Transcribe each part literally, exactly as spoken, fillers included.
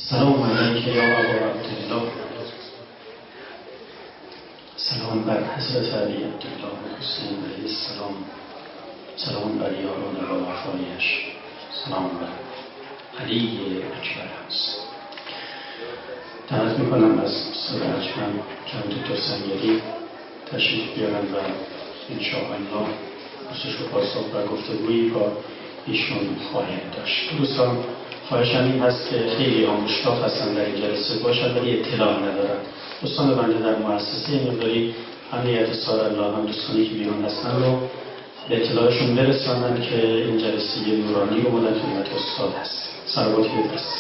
سلام علیک یا ابا عبدالله. سلام بر حضرت علی عبدالله و حسین علیه السلام. سلام بر یاران و وفایش. سلام بر علی اکبر هست. دعوت میکنم از استاد ارجمند جناب دکتر سنگری تشریف بیارن و انشاءالله پرسش و پاسخ و گفتگویی با ایشون خواهیم داشت. دوستان خواهشم این هست که خیلی ها مشتاق هستن در این جلسه باشن ولی اطلاع ندارن. دوستان بنده در مؤسسه مقداری امنیت سار الله هم دوستانی که بیرون هستن رو به اطلاعشون برسانن که این جلسه نورانی و مدن خدمت استاد هست. صلواتی بفرست.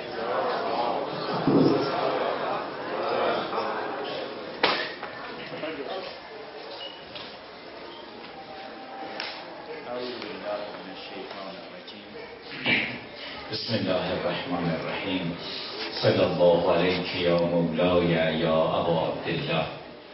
بسم الله الرحمن الرحیم. صلی الله علیک یا مولای یا ابا عبدالله.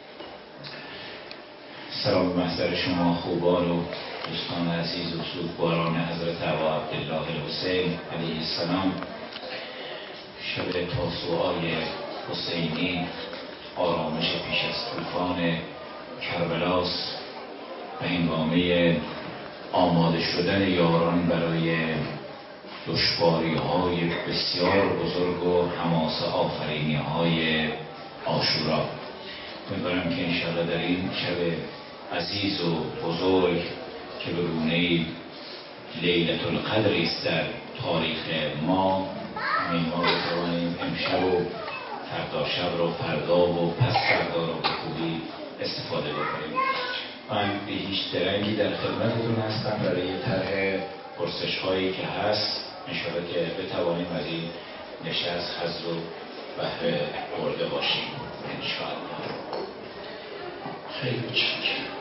سلام محضر شما خوبان و دوستان عزیز و سوگواران حضرت ابا عبدالله الحسین علیه السلام. شب تاسوعای حسینی، آرامش پیش از طوفان کربلاست و هنگامه آماده شدن یاران برای دشواری های بسیار بزرگ و حماسه آفرینی های عاشورا. امیدوارم که انشاءالله در این شب عزیز و بزرگ که به گونه‌ای لیلة القدر است در تاریخ ما، همین ما بتوانیم امشب و فردا شب رو فردا و پس فردا رو به خوبی استفاده بکنیم. من به هیچ درنگی در خدمتتون هستم برای طرح پرسش هایی که هست، انشاءالله که بتوانیم از این نشست حظ و بهره برده باشیم انشاءالله. خیلی متشکرم.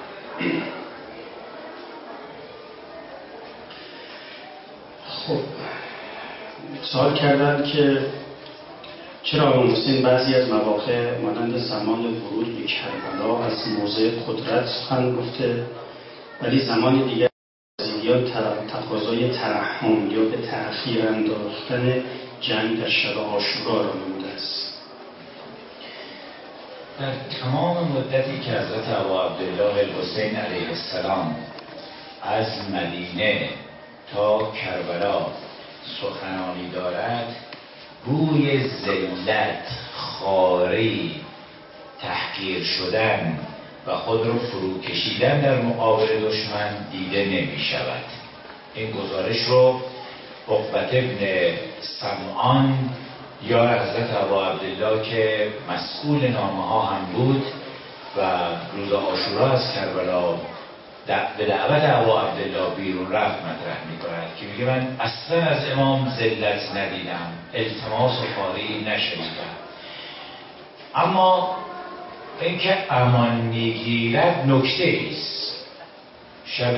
خب سوال کردن که چرا امام حسین بعضی از مواقع مانند زمان ورود به کربلا از موضع قدرت سخن گفته ولی زمان دیگر یا تقاضای ترحم یا به تأخیر انداختن جنگ در شب عاشورا را نموده است؟ در تمام مدتی که حضرت ابا عبدالله الحسین علیه السلام از مدینه تا کربلا سخنانی دارد، بوی ذلت، خواری، تحقیر شدن و خود رو فرو کشیدن در مقابل دشمن دیده نمی شود. این گزارش رو عقبة ابن سمعان یا حضرت ابا عبدالله که مسئول نامه ها هم بود و روز عاشورا از کربلا به دعوت ابا عبدالله بیرون رفت مطرح می کند که میگه من اصلا از امام ذلت ندیدم، التماس و خواری نشنیدم، اما اینکه امان میگیرد نکته ایست. شب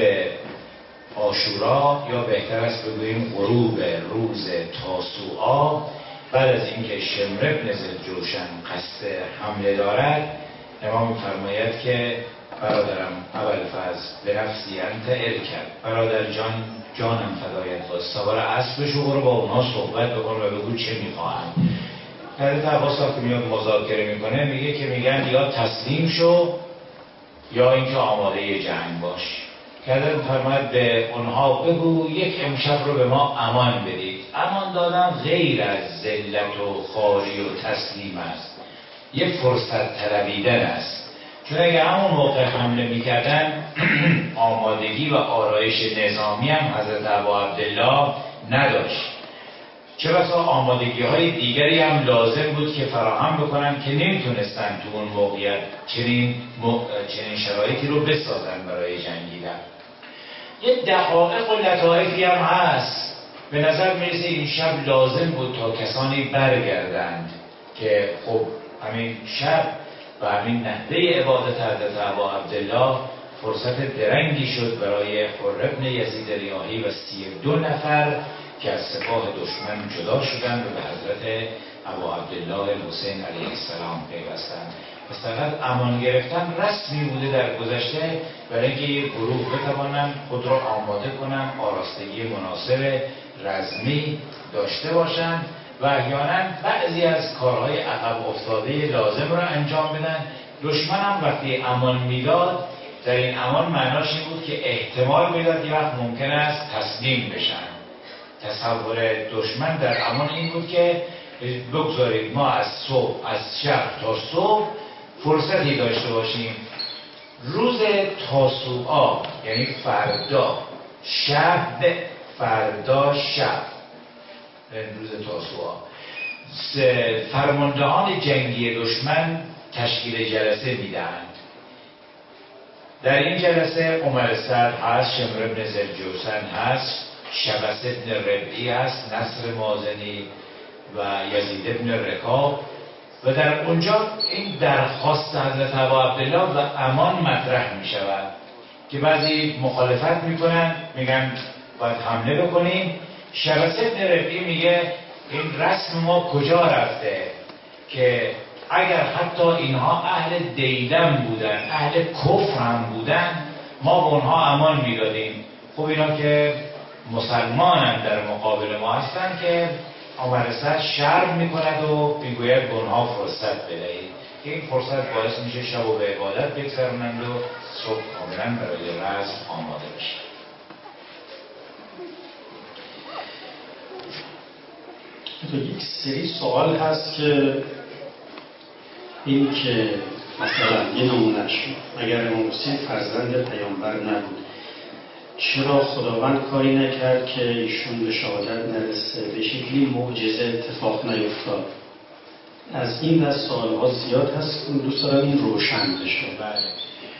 عاشورا یا بهتر است بگوییم غروب روز تاسوعا، بعد از اینکه شمر بن ذوالجوشن قصد حمله دارد، امام فرماید که برادرم ابوالفضل به نفسی انت ارکب، برادر جان جانم فدایت باش، سوار اسب شو، برو با اونها صحبت بکن و بگو چه میخواهند. حضرت عباس وقتی میاد مذاکره میکنه میگه که میگن یا تسلیم شو یا اینکه آماده جنگ باش. که حضرت فرماید به اونها بگو یک امشب رو به ما امان بدید. امان دادن غیر از ذلت و خواری و تسلیم است، یک فرصت طلبیدن است. چون اگه همون موقع حمله میکردن آمادگی و آرایش نظامی هم حضرت ابا عبدالله نداشت، چه بسا آمادگی های دیگری هم لازم بود که فراهم بکنن که نمیتونستن تو اون موقعیت چنین, موقع... چنین شرایطی رو بسازن برای جنگیدن. یه دقایق و لطایفی هم هست. به نظر میرسه این شب لازم بود تا کسانی برگردند که خب همین شب و همین نحوه عبادت حضرت ابا عبدالله فرصت درنگی شد برای حر بن یزید ریاحی و سی و دو نفر که از سپاه دشمن جدا شدن و به حضرت ابا عبدالله الحسین علیه السلام پیوستند. پس فقط امان گرفتن رسمی بوده در گذشته برای اینکه یک گروه بتوانن خود را آماده کنن، آراستگی مناسب رزمی داشته باشند و احیانا بعضی از کارهای عقب افتاده لازم را انجام بدن. دشمن هم وقتی امان میداد، در این امان معناش این بود که احتمال میداد یه وقت ممکن است تسلیم بشن. تصور دشمن در امان این بود که بگذارید ما از صبح از شب تا صبح فرصتی داشته باشیم. روز تاسوعا یعنی فردا شب، فردا شب روز تاسوعا، فرماندهان جنگی دشمن تشکیل جلسه میدهند. در این جلسه عمر سعد هست، شمر ابن ذوالجوشن هست، شبس ابن ربعی هست، نصر مازنی و یزید ابن رکاب، و در اونجا این درخواست حضرت ابا عبدالله و امان مطرح می شود که بعضی مخالفت می کنن، میگن باید حمله بکنیم. شبس ابن ربعی میگه این رسم ما کجا رفته که اگر حتی اینها اهل دیدن بودن، اهل کفر هم بودن، ما به اونها امان میدادیم. خب اینا که مسلمانن در مقابل ما هستن که عمر سعد شرم میکند و میگوید به اونها فرصت بدهید. این فرصت باعث میشه شب و به عبادت بگذرونند و صبح کاملا برای رزم آماده بشه. تو یک سری سوال هست که این که مثلا یه نمونهش اگر امام حسین فرزند پیامبر نبود، چرا خداوند کاری نکرد که ایشون به شهادت نرسه، به شکلی معجزه اتفاق نیفتاد؟ از این دست سوال‌ها زیاد هست، دوست دارم این روشن بشه. بله،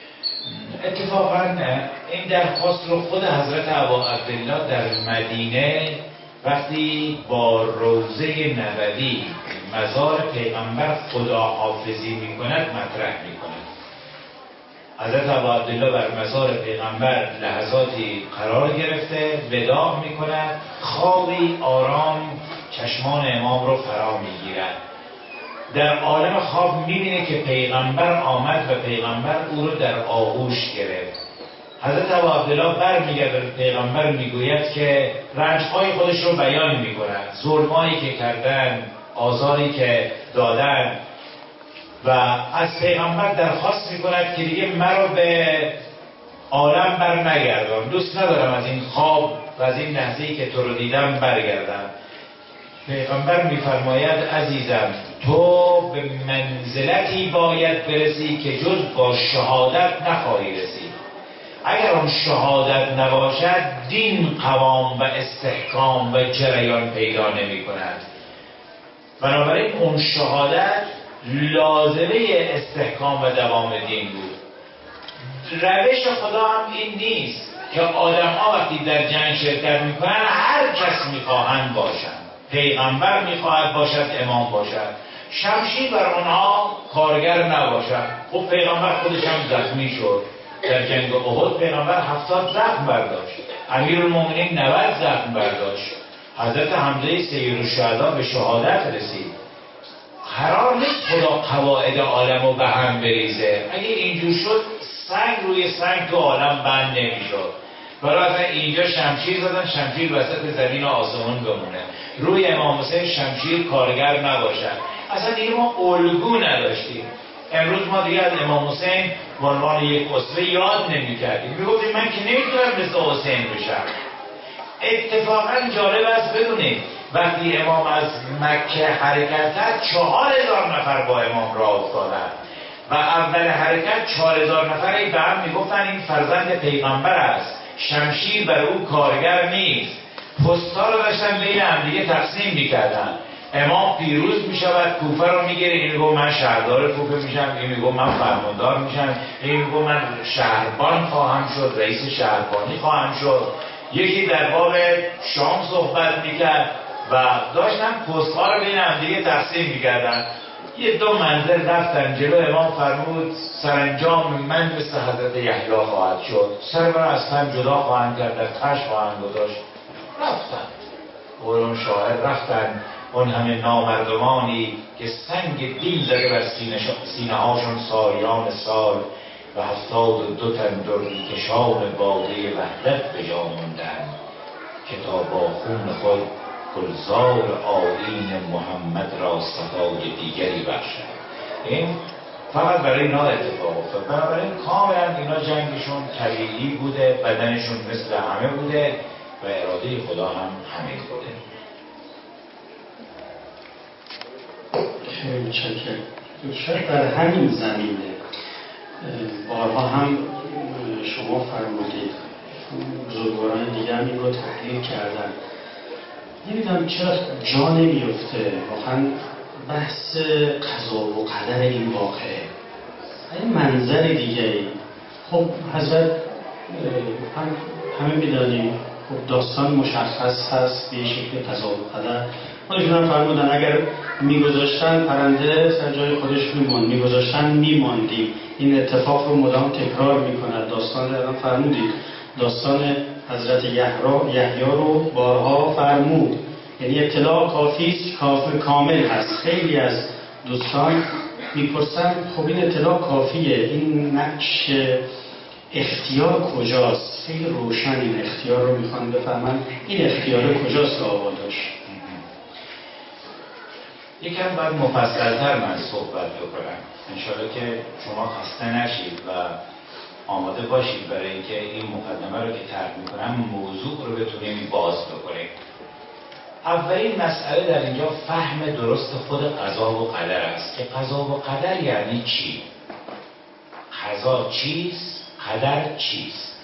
اتفاقا این درخواست رو خود حضرت ابا عبدالله در مدینه وقتی با روضه نبوی مزار پیغمبر خداحافظی میکند مطرح میکند. حضرت ابا عبدالله بر مزار پیغمبر لحظاتی قرار گرفته، وداع میکند، خوابی آرام چشمان امام رو فرا میگیرد. در عالم خواب میبینه که پیغمبر آمد و پیغمبر او رو در آغوش گرفت. حضرت ابا عبدالله بر میگرد و پیغمبر میگوید که رنجهای خودش رو بیان میکند، ظلمایی که کردن، آزاری که دادن، و از پیغمبر درخواست میکند که دیگه مرا به عالم بر نگردان، دوست ندارم از این خواب و از این لحظه‌ای که تو رو دیدم برگردم. پیغمبر میفرماید عزیزم تو به منزلتی باید برسی که جز با شهادت نخواهی رسید. اگر اون شهادت نباشد دین قوام و استحکام و جریان پیدا نمی کند. بنابراین اون شهادت لازمه استحکام و دوام دین بود. روش خدا هم این نیست که آدم ها وقتی در جنگ شرکت میکنن هر کس میخواهند باشند. پیغمبر میخواهد باشد، امام باشد، شمشیر بر اونها کارگر نباشد. خب پیغمبر خودش هم زخمی شد در جنگ احد، پیغمبر هفتاد زخم برداشت، امیرالمومنین نود زخم برداشت، حضرت حمزه سید الشهدا به شهادت رسید. قرار نیست خدا قواعد عالم رو به هم بریزه. اگه اینجور شد سنگ روی سنگ تو عالم بند نمیشد. برای اصلا اینجا شمشیر زدن، شمشیر وسط زمین و آسمان بمونه، روی امام حسین شمشیر کارگر نباشد. اصلا دیگه ما الگو نداشتیم. امروز ما دیگه از امام حسین به عنوان یک اسوه یاد نمی کردیم. می گفتیم من که نمیتونم مثل حسین بشم. اتفاقا جالب است بدونید وقتی امام از مکه حرکت کرد چهار هزار نفر با امام راه افتادن و اول حرکت چهار هزار نفری به هم میگفتن این فرزند پیغمبر است، شمشیر بر او کارگر نیست. پستا رو داشتن بین هم دیگه تقسیم میکردن. امام پیروز میشود، کوفه رو میگیره، این میگه من شهردار کوفه میشم، این میگه من فرماندار میشم، این میگه من شهربان خواهم شد، رئیس شهربانی خواهم شد. یکی در باب شام صحبت میکرد و داشتن پست‌ها رو بین هم دیگه تقسیم میکردن. یه دو منزل رفتن جلو، امام فرمود سرانجام من مثل حضرت یحیی خواهد شد، سر من از تن جدا خواهند کرد، در تش خواهند گذاشت. رفتن اون شاعر رفتن اون همه نامردمانی که سنگ دین زده بر سینه هاشون سالیان سال و هفتاد و دو تن دردی کشان باده وحدت به جا موندن که تا با خون خود گلزار آیین محمد را صفای دیگری بخشد. این فقط برای اینا اتفاق افتاد. بنابراین کاملا اینا جنگشون طبیعی بوده، بدنشون مثل همه بوده و اراده خدا هم همین بوده. خیلی متشکرم. شاید در همین زمینه بارها هم شما فرمودید، بزرگواران دیگه هم این رو تحلیل کردن. نمیدونم چرا جا نمیفته واقعا بحث قضا و قدر این واقعه. این منظر دیگه، خب حضرت هم همه میدانیم خب داستان مشخص هست به شکل قضا و قدر. خودشون هم فرمودن اگر میگذاشتن پرنده سر جای خودش میموند، میگذاشتن میماندیم. این اتفاق رو مدام تکرار میکند. داستان رو فرمودید، داستان حضرت یحیی رو بارها فرمود. یعنی اطلاع کافی کافی کامل هست. خیلی از دوستان میپرسن خب این اطلاع کافیه، این نقش اختیار کجاست؟ خیلی روشن این اختیار رو میخوان بفهمن. این اختیار کجاست که آقا داشت؟ یکم باید مفصل‌تر من صحبت بکنم انشاءالله که شما خسته نشید و آماده باشید برای اینکه این مقدمه رو که طرح میکنم موضوع رو بتونیم باز بکنیم. اولین مسئله در اینجا فهم درست خود قضا و قدر است که قضا و قدر یعنی چی؟ قضا چیست؟ قدر چیست؟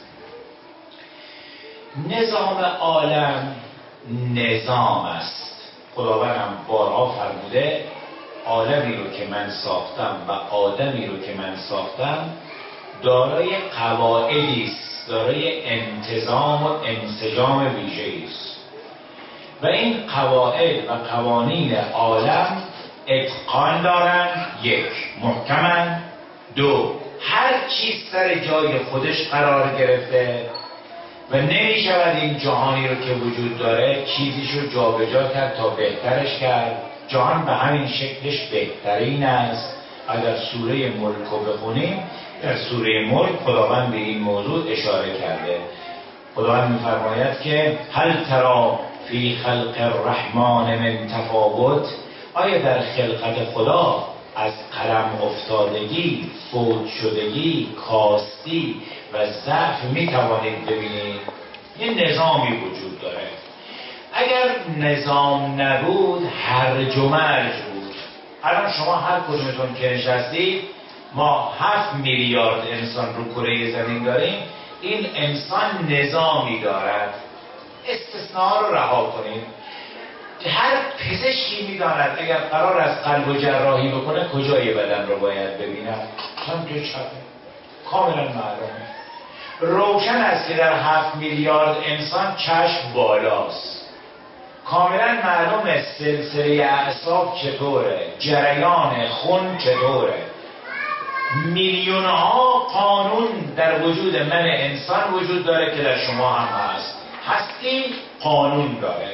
نظام عالم نظام است. خداوندم بارها فرموده عالمی رو که من ساختم و آدمی رو که من ساختم دارای قواعدی است، دارای انتظام و انسجام ویژه‌ای است و این قواعد و قوانین عالم اتقان دارن. یک، محکمن. دو، هر چیز سر جای خودش قرار گرفته و نمی شود این جهانی رو که وجود داره چیزیش رو جا به جا کرد تا بهترش کرد. جهان به همین شکلش بهترین است. اگر سوره ملک رو بخونیم، در سوره ملک خداوند به این موضوع اشاره کرده. خداوند می‌فرماید که هل تری فی خلق الرحمن من تفاوت؟ آیا در خلقت خدا از قلم افتادگی، فوت شدگی، کاستی و ضعف میتوانید ببینید؟ یه نظامی وجود داره. اگر نظام نبود هرج و مرج بود. الان شما هر کدومتون که نشستید، ما هفت میلیارد انسان رو کره زمین داریم. این انسان نظامی دارد. استثناء رو رها کنید. هر پزشکی میداند اگر قرار از قلب و جراحی بکنه کجای بدن رو باید ببیند؟ سمت چپه. کاملا معلومه. روشن است که در هفت میلیارد انسان چشم بالاست. کاملا معلومه سلسله اعصاب چطوره، جریان خون چطوره. میلیون ها قانون در وجود من انسان وجود داره که در شما هم هست. هستی قانون داره.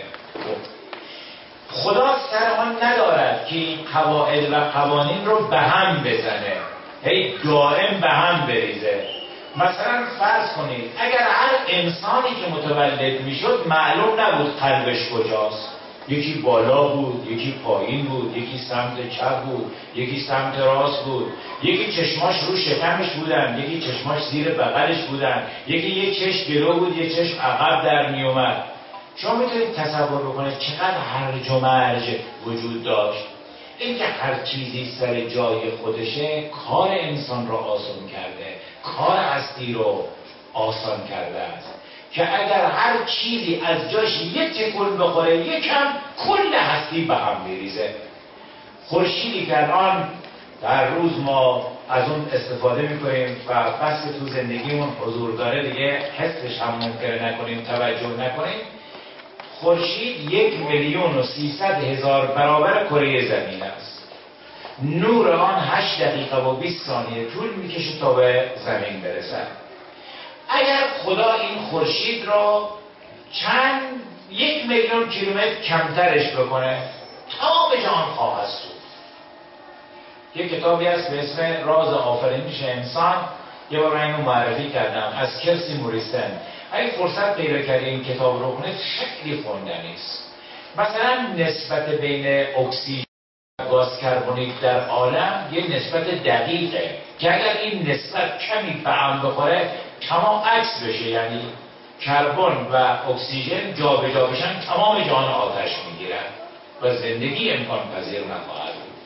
خدا سر آن ندارد که این قواعد و قوانین رو به هم بزنه، هی دائم به هم بریزه. مثلا فرض کنید اگر هر انسانی که متولد میشد معلوم نبود قلبش کجاست، یکی بالا بود، یکی پایین بود، یکی سمت چپ بود، یکی سمت راست بود، یکی چشماش رو شکمش بودن، یکی چشماش زیر بغلش بودن، یکی یک چشم جلو بود، یک چشم عقب در می اومد. شما میتونید تصور بکنید چقدر هرج و مرج وجود داشت. این که هر چیزی سر جای خودشه کار انسان رو آسان کرده، کار هستی رو آسان کرده است که اگر هر چیزی از جاش یک تکون بخوره یکم کل هستی به هم میریزه. خورشیدی که الان در روز ما از اون استفاده میکنیم و بس تو زندگیمون حضور داره دیگه حسش هم ممکنه نکنیم، توجه نکنیم. خورشید یک میلیون و سیصد هزار برابر کره زمین است. نور آن هشت دقیقه و بیست ثانیه طول میکشه تا به زمین برسد. اگر خدا این خورشید را چند یک میلیون کیلومتر کمترش بکنه تمام جهان خواهد سوخت. یک کتابی هست به اسم راز آفرینش انسان، یه بار من اینو معرفی کردم، از کرسی موریسن. اگه فرصت پیدا کردی این کتاب رو خونید خیلی خوندنی است. مثلا نسبت بین اکسیژن و گاز کربونیک در عالم یه نسبت دقیقه که اگر این نسبت کمی به هم بخوره تمام عکس بشه، یعنی کربن و اکسیژن جابجا بشن تمام جهان آتش میگیرن و زندگی امکان پذیر نخواهد بود.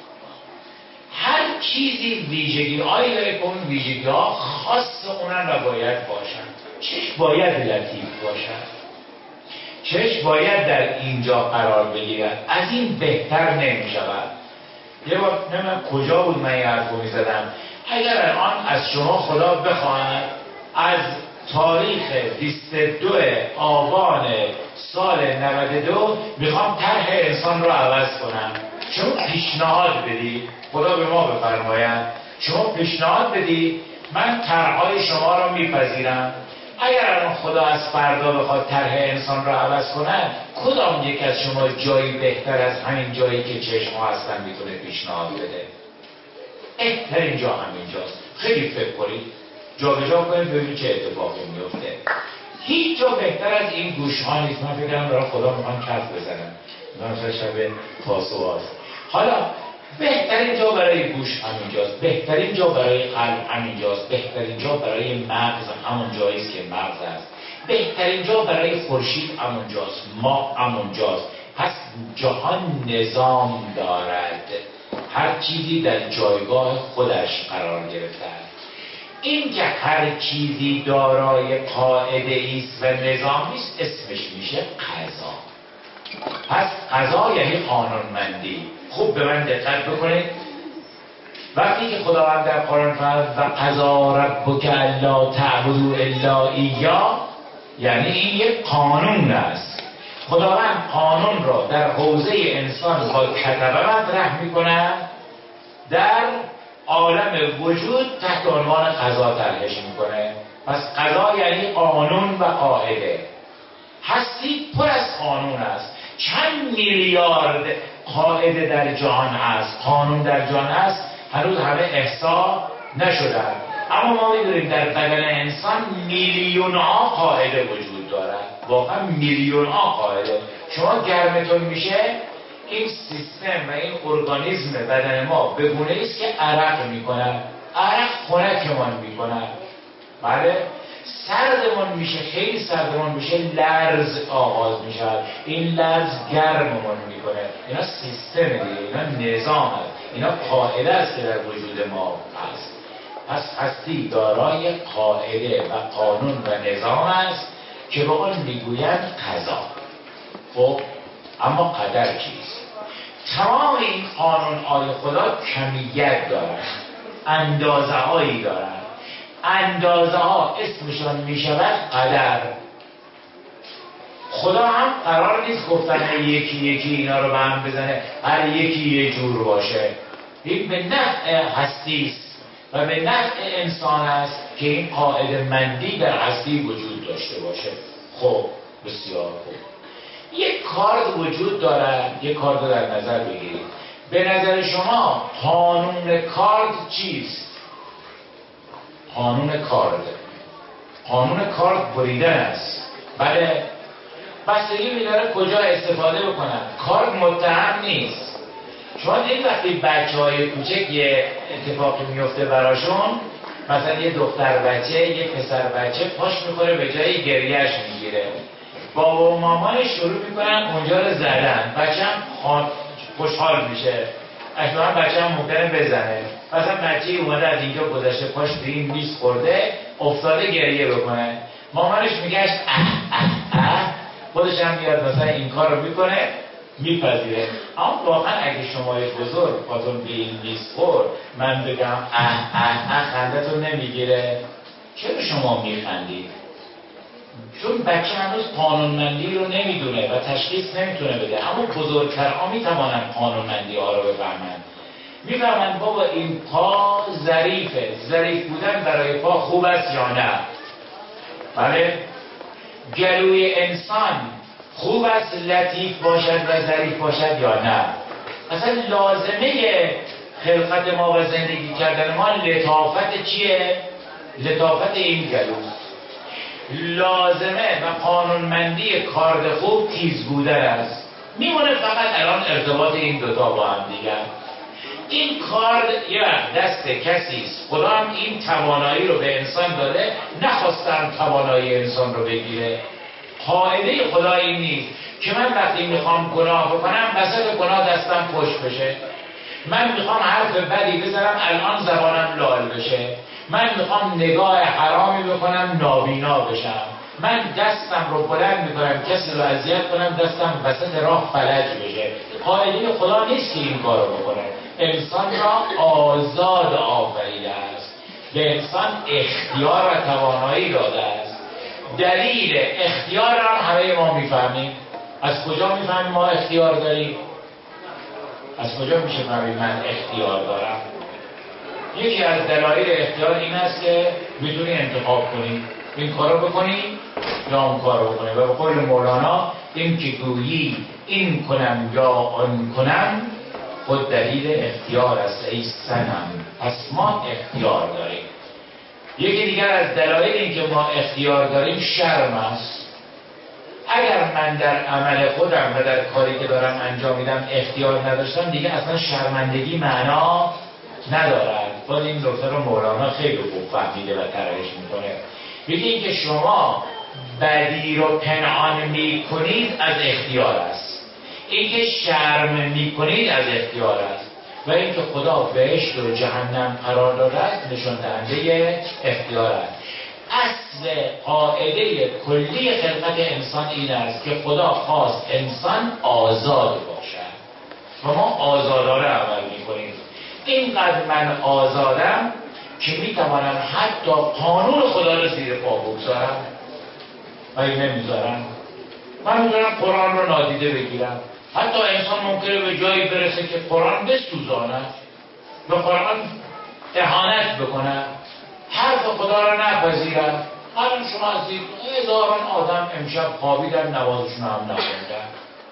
هر چیزی ویژگی هایی داره که اون ویژگی ها خاص اونن و باید باشن. چشم باید لطیف باشن، چشم باید در اینجا قرار بگیرد، از این بهتر نمی شود. یه بار نمیم کجا بود من یه حرف رو می زدم، اگر الان از شما خدا بخواهد از تاریخ بیست و دو آبان سال نود و دو میخوام طرح انسان رو عوض کنم، شما پیشنهاد بدید، خدا به ما بفرماید شما پیشنهاد بدید، من طرحهای شما رو میپذیرم. اگر الان خدا از فردا بخواد طرح انسان رو عوض کنه، کدام یک از شما جایی بهتر از همین جایی که چشم ها هستن میتونه پیشنهاد بده؟ بهترین جا همینجاست. خیلی فکر کنید، جابجا کنید ببینید چه اتفاقی میفته. هیچ جا بهتر از این گوش ها نیست. من فکر کنم برای خدا میخوام کف بزنم، مثلا شب تاسو هست. حالا بهترین جا برای گوش همینجاست، بهترین جا برای قلب همینجاست، بهترین جا برای مغز همون جاییست که مغز است، بهترین جا برای خورشید همونجاست، ما همونجاست. پس جهان نظام دارد، هر چیزی در جایگاه خودش قرار گرفته است. این که هر چیزی دارای قاعده است و نظامی است اسمش میشه قضا. پس قضا یعنی قانونمندی. خوب به من دقت بکنید، وقتی که خداوند در قرآن فرمود و قضا ربک الا تعبدوا الا ایاه، یعنی این یک قانون است. خداوند قانون را در حوزه انسان با کتبه مطرح می‌کند، در عالم وجود تحت عنوان قضا طرحش می‌کنه. پس قضا یعنی قانون و قاعده. هستی پر از قانون است. چند میلیارد قاعده در جهان است، قانون در جهان است، هنوز همه احصا نشدن. اما ما می‌دونیم در بدن انسان میلیون ها قاعده وجود دارد، واقعا میلیون ها قاعده. شما گرمتون میشه، این سیستم و این ارگانیسم بدن ما به گونه‌ای است که عرق میکنه، عرق خنکمان میکنه. بله، سردمون میشه، خیلی سردمون میشه، لرز آغاز میشه، این لرز گرممون میکنه. اینا سیستم دیگه، اینا نظام هست، اینا قاعده است که در وجود ما هست. پس هستی دارای قاعده و قانون و نظام است که به آن میگویند قضا. خب اما قدر چیست؟ تمام این قانون های خدا کمیت دارند، اندازه هایی دارند. اندازه ها اسمشان می شود قدر. خدا هم قرار نیست گفتن یکی یکی اینا رو به هم بزنه، هر یکی یه جور باشه. این به نفع هستی است و به نفع انسان است که این قاعده مندی در هستی وجود داشته باشه. خب بسیار خوب. یک کارد وجود دارد، یک کارد رو در نظر بگیرید. به نظر شما قانون کارد چیست؟ قانون کارد قانون کارد بریدن است. بله، بستگی می‌داره کجا استفاده بکنن. کارد متهم نیست. شما دیدید وقتی بچه‌های کوچک یه اتفاقی میفته براشون، مثلا یه دختر بچه، یه پسر بچه پاش میخوره به جای گریهش میگیره، بابا و مامانش شروع میکنن اونجا رو زدن، بچه هم خوشحال میشه، احتمالاً بچه هم ممکنه بزنه. مثلا بچه اومده از اینجا گذشته پاش به این میز خورده، افتاده گریه بکنه، مامانش میگه اه اه اه، خودش هم میاد مثلا این کار رو میکنه، میپذیره. اما واقعا اگه شمای بزرگ پاتون به این میز خورد، من بگم اه اه اه، خندتون نمیگیره؟ چرا شما میخندید؟ چون بچه هنوز قانونمندی رو نمیدونه و تشخیص نمیتونه بده. اما بزرگترها میتوانن قانونمندی ها رو بفهمن. میفهمن بابا این پا ظریفه، ظریف بودن برای پا خوب است یا نه؟ بله، گلوی انسان خوب است لطیف باشد و ظریف باشد یا نه؟ اصلا لازمه خلقت ما و زندگی کردن ما لطافت چیه؟ لطافت این گلوست. لازمه و قانونمندی کارد خوب تیز بودن است. میمونه فقط الان ارتباط این دوتا با هم دیگر. این کار یه وقت دست کسی است، خدا هم این توانایی رو به انسان داده، نخواستم توانایی انسان رو بگیره. قاعده خدا این نیست که من وقتی میخوام گناه بکنم وسط گناه دستم پشت بشه، من میخوام حرف بدی بزنم الان زبانم لال بشه، من میخوام نگاه حرامی بکنم نابینا بشم، من دستم رو بلند میکنم کسی رو اذیت کنم دستم وسط راه فلج بشه. قاعده خدا نیست که این کارو بکنه. انسان را آزاد آفریده است، به انسان اختیار و توانایی داده است. دلیل اختیار هم همه ما میفهمیم. از کجا میفهمیم ما اختیار داریم؟ از کجا میشه فهمید من اختیار دارم؟ یکی از دلایل اختیار این است که میتونی انتخاب کنی این کارو بکنی یا اون کارو بکنی. و به قول مولانا این که گویی این کنم یا آن کنم خود دلیل اختیار است ای صنم. پس ما اختیار داریم. یکی دیگر از دلایل این که ما اختیار داریم شرم است. اگر من در عمل خودم و در کاری که دارم انجام میدم اختیار نداشتم دیگه اصلا شرمندگی معنا ندارد. باز این نکته رو مولانا خیلی خوب فهمیده و طرحش میکنه. میگه این که شما بدی رو پنهان میکنید از اختیار است، این که شرم میکنید از اختیار است، و این که خدا بهشت و جهنم قرار داده است نشان دهنده اختیار است. اصل قاعده کلی خلقت انسان این است که خدا خواست انسان آزاد باشد و ما آزادانه عمل میکنیم. اینقدر من آزادم که میتوانم حتی قانون خدا رو زیر پا بگذارم و این نمیذارم. من میتونم قرآن رو نادیده بگیرم. حتی انسان ممکنه به جایی برسه که قرآن بسوزاند، به قرآن اهانت بکنه، حرف خدا رو نپذیرن. الان شما از دید هزاران آدم امشب خوابیدن نمازشون هم نخوندن،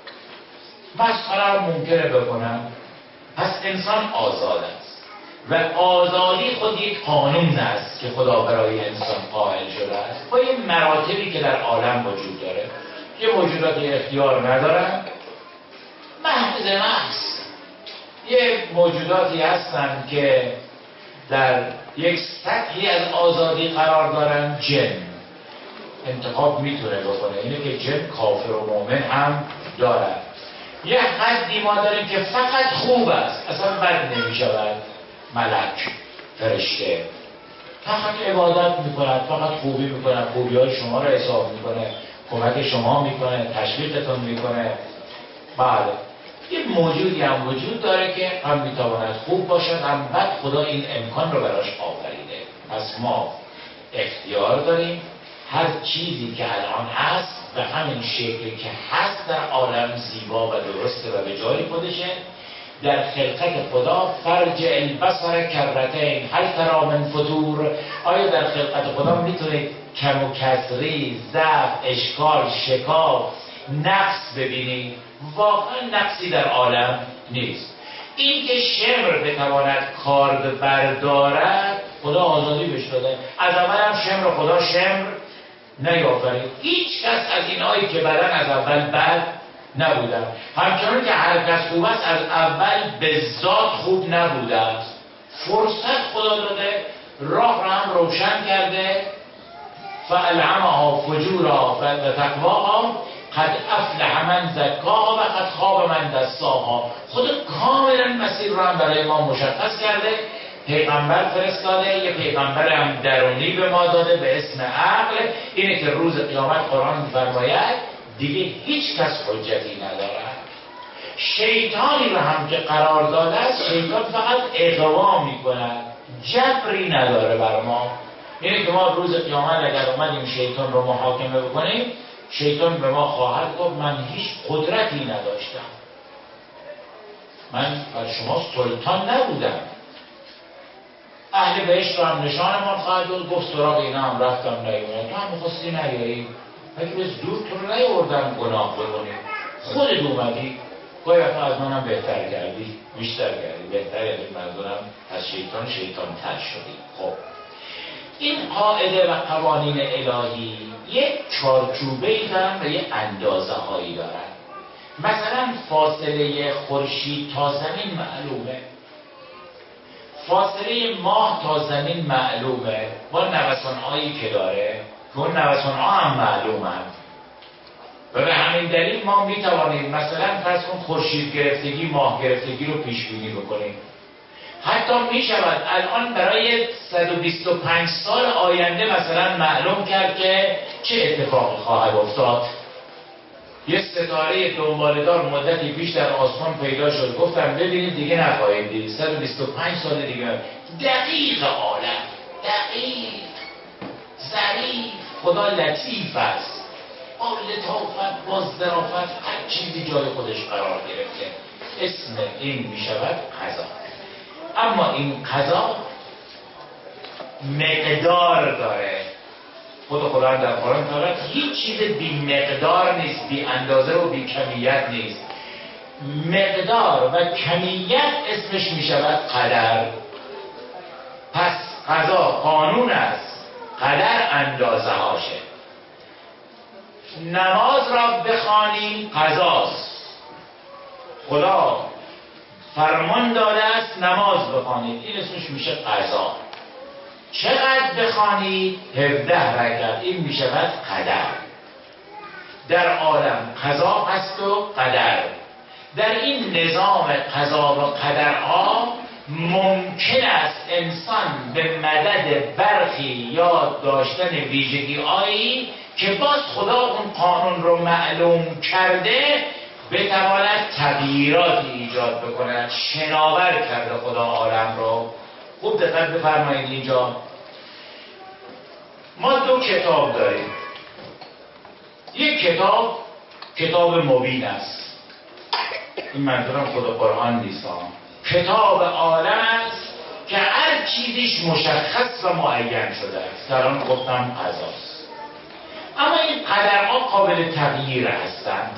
مسخره رو ممکنه بکنن. پس انسان آزاد است و آزادی خود یک قانون است که خدا برای انسان قائل شده است با یه مراتبی که در عالم وجود داره. یه موجوداتی اختیار ندارن، محض محض یه موجوداتی هستن که در یک سطحی از آزادی قرار دارن. جن انتخاب میتونه بکنه، اینه که جن کافر و مؤمن هم دارن. یه حدی ما داریم که فقط خوب است، اصلا بد نمیشود. ملک، فرشته فقط عبادت میکنن، فقط خوبی میکنن، خوبی های شما رو حساب میکنه، کمک شما میکنه، تشویقتون میکنه. بله یه موجودی هم وجود داره که هم میتواند خوب باشد هم بد. خدا این امکان رو براش آفریده. پس ما اختیار داریم. هر چیزی که الان هست به همین شکلی که هست در عالم زیبا و درسته و به جای خودشه. در خلقت خدا فرج البصر کرتین هل تری من فطور. آیا در خلقت خدا میتونید کم و کسری، ضعف، اشکال، شکاف، نقص ببینید؟ واقعا نقصی در عالم نیست. این که شمر بتواند کارد بردارد خدا آزادی بهش داده. از اول هم شمر خدا شمر نیافرید. هیچ کس از اینایی که بدن از اول بد نبودن، همچنان که هر کس خوب است از اول به ذات خوب نبوده است. فرصت خدا داده، راه را هم روشن کرده. فالهمها فجورها و تقواها قد افلح من زکاها و قد خاب من دساها. خود کاملا مسیر رو هم برای ما مشخص کرده. پیغمبر فرستاده، یه پیغمبر هم درونی به ما داده به اسم عقل. اینه که روز قیامت قرآن می‌فرماید دیگه هیچ کس حجتی ندارد. شیطانی رو هم که قرار داده است، شیطان فقط اغوا می‌کند، جبری نداره بر ما. اینه که ما روز قیامت اگر اومدیم شیطان رو محاکمه بکنیم، شیطان به ما خواهد گفت من هیچ قدرتی نداشتم، من بر شما سلطان نبودم. اهل بهشت رو هم نشانمان خواهد داد، گفت سراغ اینا هم رفتم نیومدن. تو هم می‌خواستی نیایی، اگه به زور تو رو نیاوردم گناه بکنی، خودت اومدی. گاهی وقتا از منم بهتر کردی، بیشتر کردی، بهتر. یعنی منظورم از شیطان شیطان تر شدی. خب این قاعده و قوانین الهی یک چارچوبه‌ای دارن و یک اندازه هایی دارن. مثلا فاصله خورشید تا زمین معلومه، فاصله ماه تا زمین معلومه با نوسان‌هایی که داره که اون نوسان‌ها هم معلومن و به همین دلیل ما میتوانیم مثلا فرض کن خورشید گرفتگی ماه گرفتگی رو پیش بینی بکنیم. حتی میشود الان برای صد و بیست و پنج سال آینده مثلا معلوم کرد که چه اتفاقی خواهد افتاد. یه ستاره دنباله‌دار مدتی پیش در آسمان پیدا شد، گفتم ببینید دیگه نخواهید دید، صد و بیست و پنج سال دیگه. دقیق عالم، دقیق، ظریف، خدا لطیف است، با لطافت با ظرافت هر چیزی جای خودش قرار گرفته. اسم این میشود قضا. اما این قضا مقدار داره. خود خدا در قرآن میگه هیچ چیز بی مقدار نیست، بی اندازه و بی کمیت نیست. مقدار و کمیت اسمش میشود قدر. پس قضا قانون است، قدر اندازه هاشه. نماز را بخوانیم قضاست. خدا فرمان داده است نماز بخوانید، این اسمش میشه قضا. چقدر بخوانید؟ هفده رکعت، این میشود قدر. در عالم قضا هست و قدر. در این نظام قضا و قدرها ممکن است انسان به مدد برخی یا داشتن ویژگی هایی که باز خدا اون قانون رو معلوم کرده بتواند تغییراتی ایجاد بکند. شناور کرده خدا عالم رو. خوب دقت بفرمایید، اینجا ما دو کتاب داریم. یک کتاب کتاب مبین است، این منظورم خود قرآن نیست، کتاب عالم است که هر چیزیش مشخص و معین شده است. در آن گفتم قضاست. اما این قدرها قابل تغییر هستند.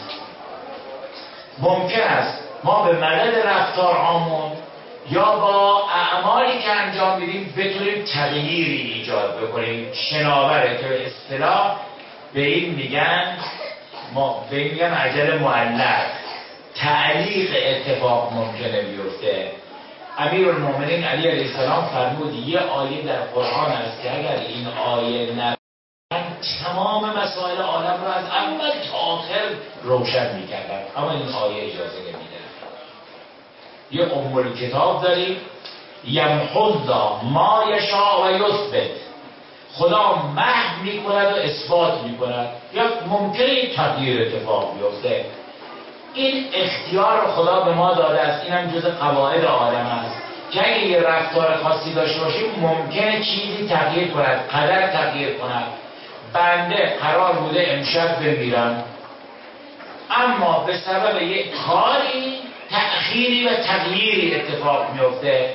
ممکن است ما به مدد رفتارهامون یا با اعمالی که انجام میدیم بتونیم تغییری ایجاد بکنیم. شناوره که به اصطلاح به این میگن ما به این میگن عجل معلق، تعلیق اتفاق ممکنه بیفته. امیرالمومنین علی علیه السلام فرمود یه آیه در قرآن است که اگر این آیه نه تمام مسائل عالم رو از اول تا آخر روشن میکردن، اما این آیه اجازه نمیده. یه ام کتاب داریم، یمحو الله ما یشاء و یثبت. خدا محو میکند و اثبات میکند، یا ممکنه تغییر اتفاق بیفته. این اختیار رو خدا به ما داده است. این هم جز قواعد عالم است که اگه یه رفتار خاصی داشته باشیم ممکنه چیزی تغییر کند، قدر تغییر کند. بنده قرار بوده امشب بمیرم، اما به سبب یک کاری تأخیری و تغییری اتفاق میفته.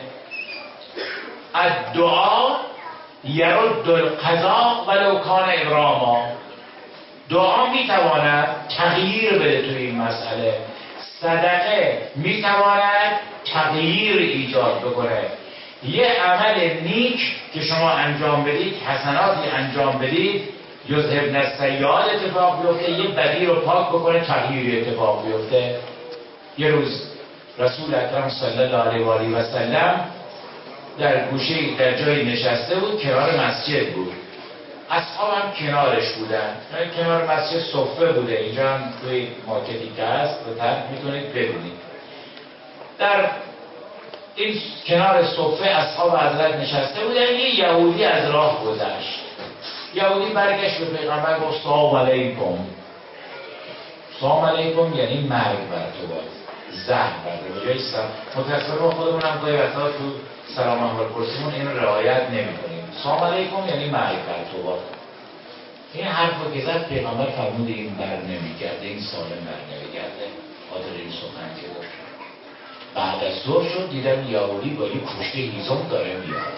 الدعا یرد القضا ولو کان ابراما. دعا میتواند تغییر بده توی این مسئله. صدقه میتواند تغییر ایجاد بکنه. یه عمل نیک که شما انجام بدید، حسناتی انجام بدید، یذهبن السیئات اتفاق بیفته. یه بدی رو پاک بکنه، تغییری اتفاق بیفته. یه روز رسول اکرم صلی الله علیه و آله و سلم در گوشه در جایی نشسته بود، کنار مسجد بود. اصحاب هم کنارش بودن. کنار مسجد صفه بوده، اینجا هم توی مارکتی که هست به طرف میتونید ببینید. در این کنار صفه اصحاب حضرت نشسته بودن. یه یهودی از راه گذشت. یهودی برگشت به پیغمبر گفت سلام علیکم. سلام علیکم یعنی مرگ بر تو باد، زهر بر تو باد. متاسفانه خودمون هم گاهی وقتا تو سلام احوال پرسیمون این رعایت نمی‌کنیم. سلام علیکم یعنی مرگ بر تو باد. این حرفو که زد پیغمبر فرمود این بر نمیگرده، این سالم بر نمیگرده. خاطر این سخن که گفت. بعد از ظهر شد دیدم یهودی با یه کشته هیزم داره میاد.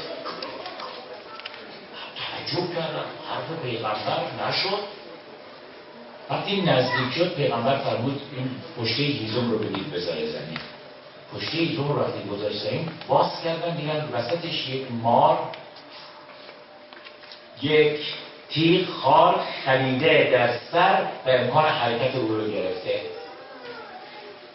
تعجب کردم، حرف پیغمبر نشد. وقتی نزدیک شد پیغمبر فرمود این پشته هیزم رو بدید بذاره زمین. پشته هیزم رو وقتی گذاشت زمین باز کردن دیدن وسطش یک مار یک تیغ خار خلیده در سر و امکان حرکت او رو گرفته.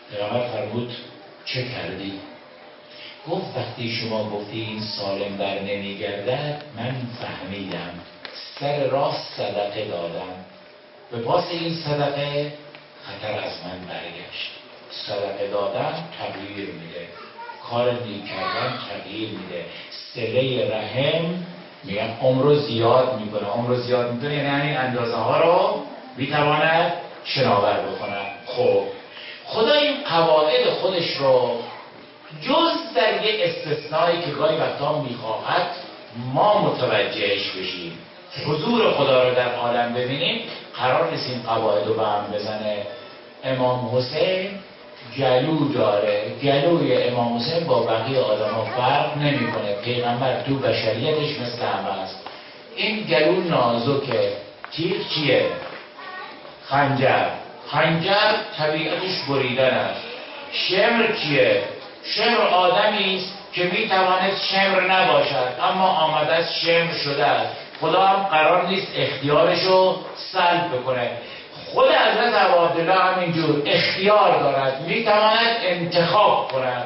پیامبر فرمود چه کردی؟ گفت وقتی شما گفتی این سالم بر نمیگردد من فهمیدم، سر راست صدقه دادم، به پاس این صدقه خطر از من برگشت. صدقه دادن تغییر میده، کار نیک کردن تغییر میده، صله رحم میگن عمر رو زیاد میکنه. عمر رو زیاد میکنه یعنی همین اندازه ها رو میتواند شناور بکنه. خب خدا این قواعد خودش رو جز در یه استثنایی که گاهی وقتا میخواهد ما متوجهش بشیم، حضور خدا رو در عالم ببینیم، قرار نیست این قواعد رو به هم بزنه. امام حسین گلو داره، گلوی امام حسین با بقیه آدم ها فرق نمیکنه. پیغمبر تو بشریتش مثل همه است. این گلو نازکه. تیغ چیه؟ خنجر. خنجر طبیعتش بریدن است. شمر چیه؟ شمر آدمی است که میتواند شمر نباشد اما آمده است شمر شده است. خدا هم قرار نیست اختیارشو سلب بکنه. خود حضرت عبدالله همینجور اختیار دارد، میتواند انتخاب کند.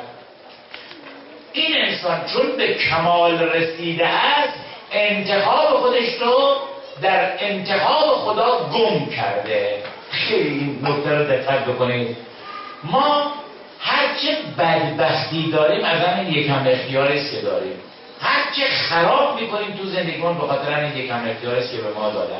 این انسان چون به کمال رسیده است انتخاب خودش رو در انتخاب خدا گم کرده. خیلی این نکته رو دقت بکنید. ما هرچه بدبختی داریم از همین یکم اختیاری است که داریم. هرچه خراب میکنیم تو زندگیمون به خاطر همین یکم اختیاری است که به ما دادن.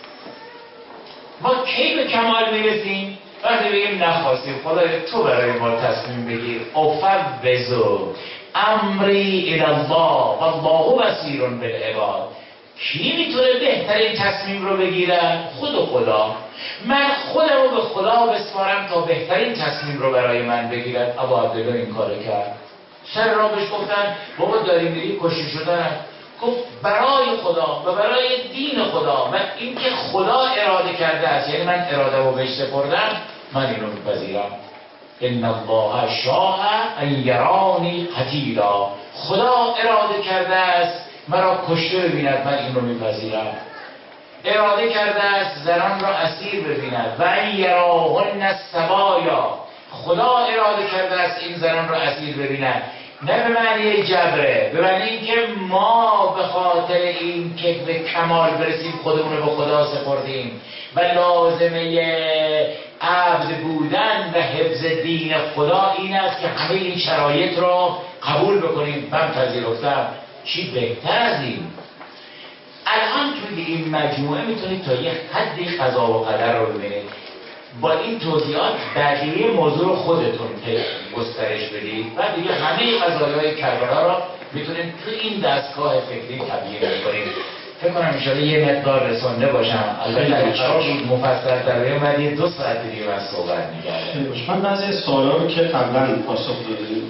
ما کی به کمال میرسیم؟ وقتی بگیم نخواستیم خدای تو برای ما تصمیم بگیر. افوض امری الی الله والله بصیر بالعباد. کی میتونه بهترین تصمیم رو بگیره؟ خود و خدا. من خودم رو به خدا بسپارم تا بهترین تصمیم رو برای من بگیرد. ابا عبدالله این کار کرد. سر را بهش گفتن بابا داری میری کشته شدن. گفت برای خدا و برای دین خدا و اینکه خدا اراده کرده است، یعنی من اراده رو بهش سپردم، من اینو میپذیرم. ان الله شاء ان یرانی قتیلا. خدا اراده کرده است مرا کشته ببیند، من اینو میپذیرم. اراده کرده است زنان را اسیر ببیند و ان یراهن السبایا. خدا اراده کرده است این زنان را اسیر ببیند. نه به معنی جبره، به معنی اینکه ما به خاطر این که به کمال برسیم خودمون رو به خدا سپردیم و لازمه عبد بودن و حفظ دین خدا این است که همه این شرایط رو قبول بکنیم. من پذیرفتم. چی بهتر از این؟ الان توی این مجموعه میتونید تا یه حدی قضا و قدر رو ببینید. با این توضیحات بقیه موضوع رو خودتون گسترش بدید و دیگه همه قضایای کربلا رو میتونید تو این دستگاه فکری تبیین کنید. فکر کنم انشاءالله یه مقدار رسانده باشم. البته قرار بود مفصل در اومد دو ساعت دیگه من صحبت می‌کردم. من بعضی سوالا رو که قبلا پاسخ دادیم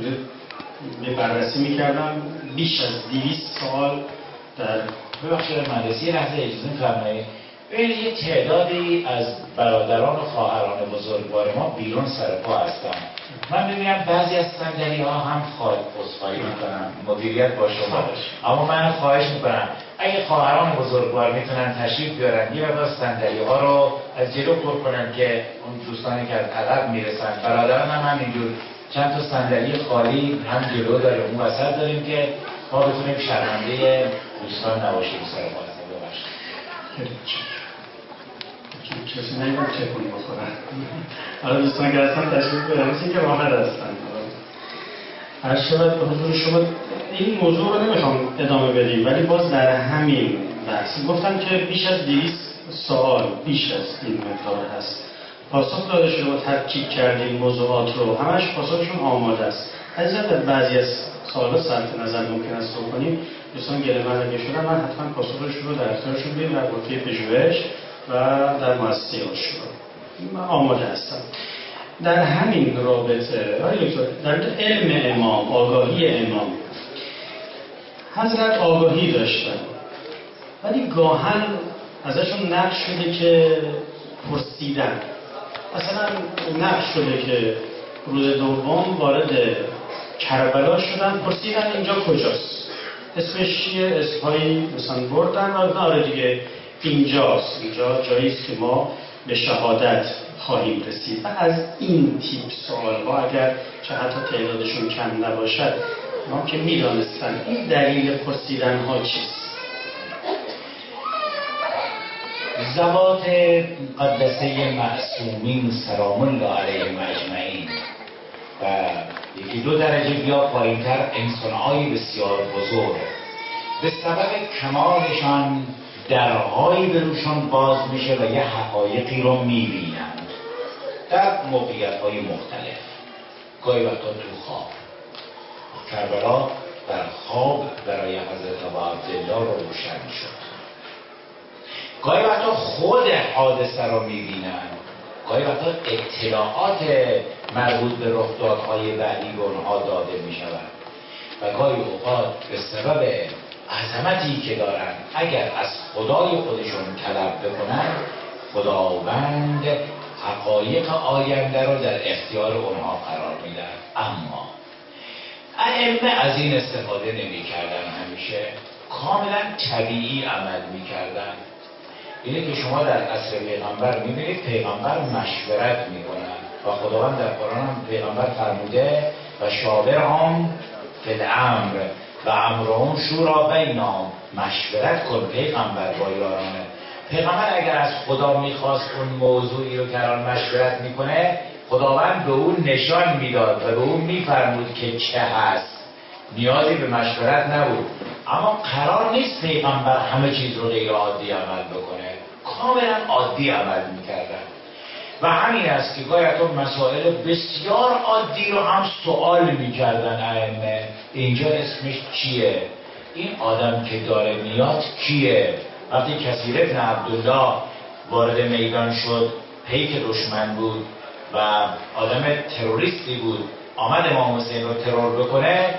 به بررسی می‌کردم. بیش از دویست سوال در ببخشید مهندسی یه لحظه اجازه می‌فرمایید. ببینید یه تعدادی از برادران و خواهران بزرگوار ما بیرون سر پا هستن. من ببینم بعضی از صندلی ها هم خواهد پسخایی میکنم مدیریت با شما، اما من خواهش میکنم اگه خواهران بزرگوار میتونن تشریف بیارن یه مقدار صندلی ها رو از جلو پر کنن که اون دوستانی که از عقب میرسن. برادران هم همینجور چند تا صندلی خالی هم جلو داره اون وسط داریم که ما بتونیم شرمنده دوستان نباشیم سر پا هستن. ببخشید کسی نمیدونم چه کنی بکنن. حالا دوستان که هستن تشریف بیارن مثل که راحت هستن. هر شود به حضور شما این موضوع رو نمیخوام ادامه بدیم ولی باز در همین بحث گفتم که بیش از دویست سوال بیش از این مقدار هست. پاسخ داده شده و ترکیب کردیم موضوعات رو همش پاسخشون آماده است. عزیزان در بعضی از سوالات صرف نظر ممکن است بکنیم. دوستان گله من اگه شدن من حتما پاسخش رو در اختیارشون بدیم در حوزه پژوهش و در مؤسسه آشورا من آماده هستم. در همین رابطه در علم امام، آگاهی امام، حضرت آگاهی داشتن ولی گاهن ازشون نقل شده که پرسیدن. مثلا نقل شده که روز دوم وارد کربلا شدن، پرسیدن اینجا کجاست، اسمش چیه، اسمهایی مثلا بردن و آره دیگه اینجاست، اینجا جاییست که ما به شهادت خواهیم رسید. و از این تیپ سوال‌ها اگر چه حتی تعدادشون کم نباشد، ما که می‌دانستن این دلیل پرسیدن‌ها چیست؟ ذوات مقدسه معصومین سلام الله علیهم اجمعین و یکی دو درجه بیا پایین‌تر انسان‌های بسیار بزرگ به سبب کمالشان درهایی به روشان باز میشه و یه حقایقی رو میبینند در موقعیت‌های مختلف. گاهی وقتا تو خواب، کربلا در خواب برای حضرت ابا عبدالله رو روشن شد. گاهی وقتا خود حادثه رو میبینند، گاهی وقتا اطلاعات مربوط به رخدادهای بعدی به اونها داده میشود و گاهی اوقات به سبب عظمتی که دارن اگر از خدای خودشون طلب بکنن، خداوند حقایق آینده رو در اختیار اونها قرار میدن. اما ائمه از این استفاده نمی کردن، همیشه کاملا طبیعی عمل می کردن. اینه که شما در عصر پیغمبر میبینید پیغمبر مشورت میکنن و خداوند در قرآن هم پیغمبر فرموده و شاورهم فی الامر و امرهم شورا بینهم، مشورت کن پیغمبر با یارانه. پیغمبر اگر از خدا میخواست اون موضوعی رو که الان مشورت میکنه، خداوند به اون نشان میداد و به اون میفرمود که چه هست، نیازی به مشورت نبود. اما قرار نیست پیغمبر همه چیز رو غیر عادی عمل بکنه، کاملا عادی عمل میکردن و همین است که گاهی تو مسائل بسیار عادی رو هم سوال میکردن ائمه. اینجا اسمش چیه؟ این آدم که داره میاد کیه؟ وقتی کثیر ابن عبدالله وارد میدان شد، پیک دشمن بود و آدم تروریستی بود، آمد امام حسین رو ترور بکنه،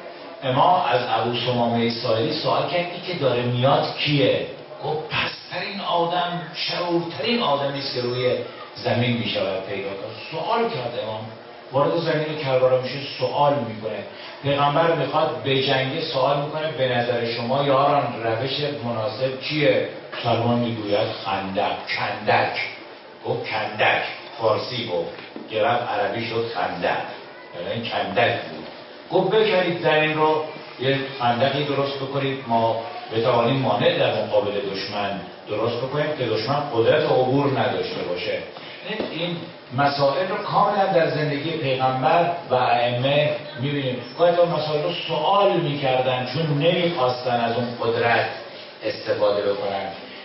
امام از ابو ثمامه سائلی سوال کرد این که داره میاد کیه؟ گفت پسترین آدم، شرورترین آدمی است که روی زمین میشود پیدا کرد. سوال کرد امام، وارد زمین کربلا میشه سوال میکنه. پیغمبر میخواد به جنگ سوال میکنه به نظر شما یاران روش مناسب چیه؟ سلمان میگوید خندق، کندک. گفت کندک، فارسی گفت، گرفت عربی شد خندق، یعنی کندک بود. گفت بکنید در این رو یه خندقی درست بکنید، ما بتوانیم مانع در مقابل دشمن درست بکنیم که دشمن قدرت عبور نداشته باشه. این مسائل رو کاملا در زندگی پیغمبر و ائمه میبینیم. گاهی تا مسائل رو سوال میکردن چون نمیخواستن از اون قدرت استفاده بکنن.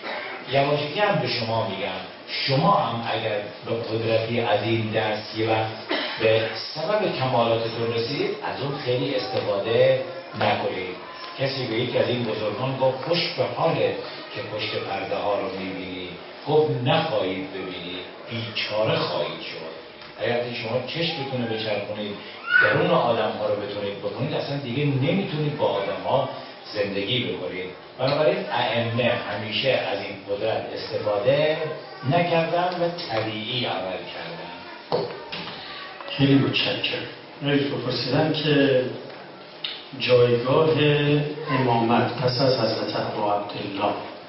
یواشکی هم به شما میگم، شما هم اگر به قدرتی از این دست یه وقت به سبب کمالاتتون رسید، از اون خیلی استفاده نکنید. کسی به یک از این بزرگان گفت خوش به حالت که پشت پرده ها رو میبینی، گفت نخواهید ببینید، بیچاره خواهید شد. اگر شما چشمتون رو بچرخونید درون آدم ها رو بتونید بکنید، اصلا دیگه نمیتونید با آدم ها زندگی بکنید. بنابراین ائمه همیشه از این قدرت استفاده نکردن و طبیعی عمل کردن. خیلی متشکرم. رئیس بپرسیدم که جایگاه امامت پس از حضرت ابا عبدالله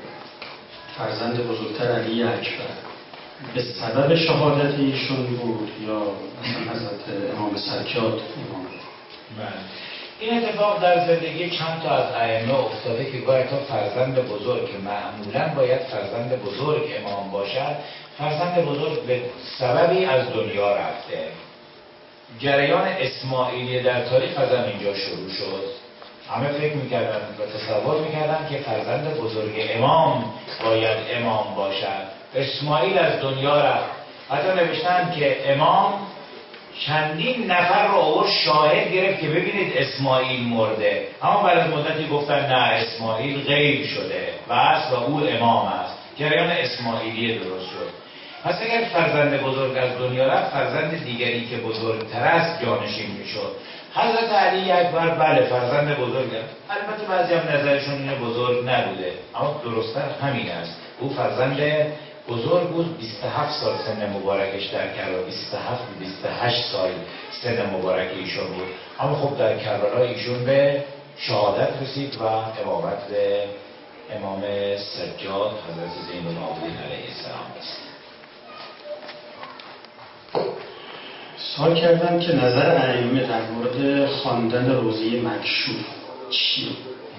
فرزند بزرگتر علی اکبر به سبب شهادت ایشون بود یا مثلا حضرت امام سجاد امام؟ من این اتفاق در زندگی چند تا از ائمه افتاده که گاهی تا فرزند بزرگ که معمولا باید فرزند بزرگ امام باشد، فرزند بزرگ به سببی از دنیا رفته. جریان اسماعیلی در تاریخ از اینجا شروع شد. همه فکر میکردن و تصور میکردن که فرزند بزرگ امام باید امام باشد. اسماعیل از دنیا رفت. حتی نوشتن که امام چندین نفر رو آورد شاهد گرفت که ببینید اسماعیل مرده، اما بعد از مدتی گفتن نه اسماعیل غیب شده و اصل و او امام است. جریان اسماعیلی درست شد. پس اگر فرزند بزرگ از دنیا رفت، فرزند دیگری که بزرگتر است جانشین میشد. حضرت علی اکبر بله فرزند بزرگ است. البته بعضی هم نظرشون اینه بزرگ نبوده، اما درست‌تر همین است. او فرزند بزرگ بود. بیست و هفت سال سن مبارکش در کربلا، بیست و هفت بیست و هشت سال سن مبارک ایشون بود. اما خب در کربلا ایشون به شهادت رسید و امامت به امام سجاد حضرت زین العابدین علیه السلام است. سوال کردم که نظر ائمه در مورد خواندن روزه مکشوف چیه؟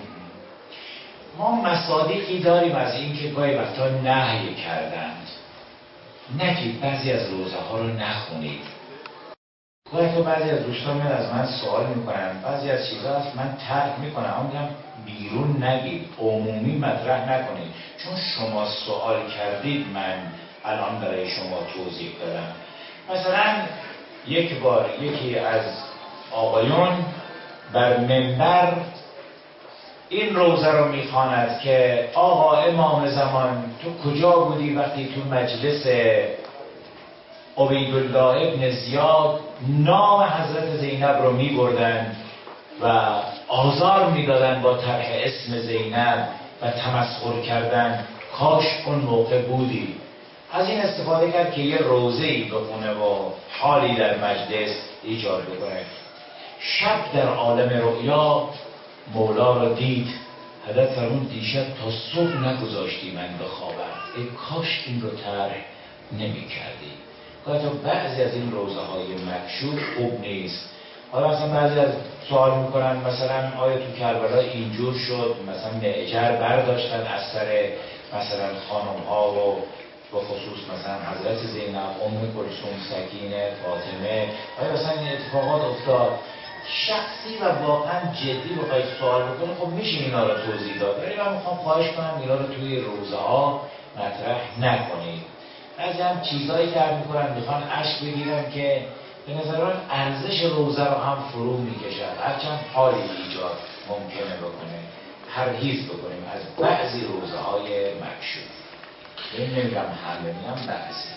ما مصادیقی داریم از این که گاهی وقتا نهی کردند نگید بعضی از روزه ها رو نخونید. گاهی تو بعضی از دوستان من از من سوال میکنن، بعضی از چیزها هست من ترک میکنم، اما میگم بیرون نگید، عمومی مطرح نکنید، چون شما سوال کردید من الان برای شما توضیح دادم. مثلا یک بار یکی از آقایون بر منبر این روزه رو میخواند که آقا امام زمان تو کجا بودی وقتی تو مجلس عبیدالله ابن زیاد نام حضرت زینب رو میبردن و آزار میدادن با طرح اسم زینب و تمسخر کردن، کاش اون موقع بودی. از این استفاده کرد که یه روزه‌ای بخونه و حالی در مجلس ایجاد بکنه. شب در عالم رؤیا مولا را دید، حضرت فرمود دیشب تا صبح نگذاشتی من بخوابم، ای کاش این رو طرح نمی کردی. تا بعضی از این روزه های مکشوف خوب نیست. حالا مثلا بعضی از سوال میکنن مثلا آیا تو کربلا اینجور شد، مثلا معجر برداشتن از سر مثلا خانم ها و به خصوص مثلا حضرت زینب، ام کلثوم، سکینه، فاطمه، آیا مثلا این اتفاقات افتاد؟ شخصی و واقعا جدی بخواید سوال بکنید خب میشه اینا رو توضیح داد، ولی من میخوام خواهش کنم اینا رو توی روزه ها مطرح نکنید. بعضی هم چیزایی درد میکنن میخوان اشک بگیرن که به نظر من ارزش روزه رو هم فرو میکشن، هرچند حالی ایجاد ممکنه بکنه. پرهیز بکنیم از بعضی روزه های مکشوف. این نمیگم همه، میگم بعضی.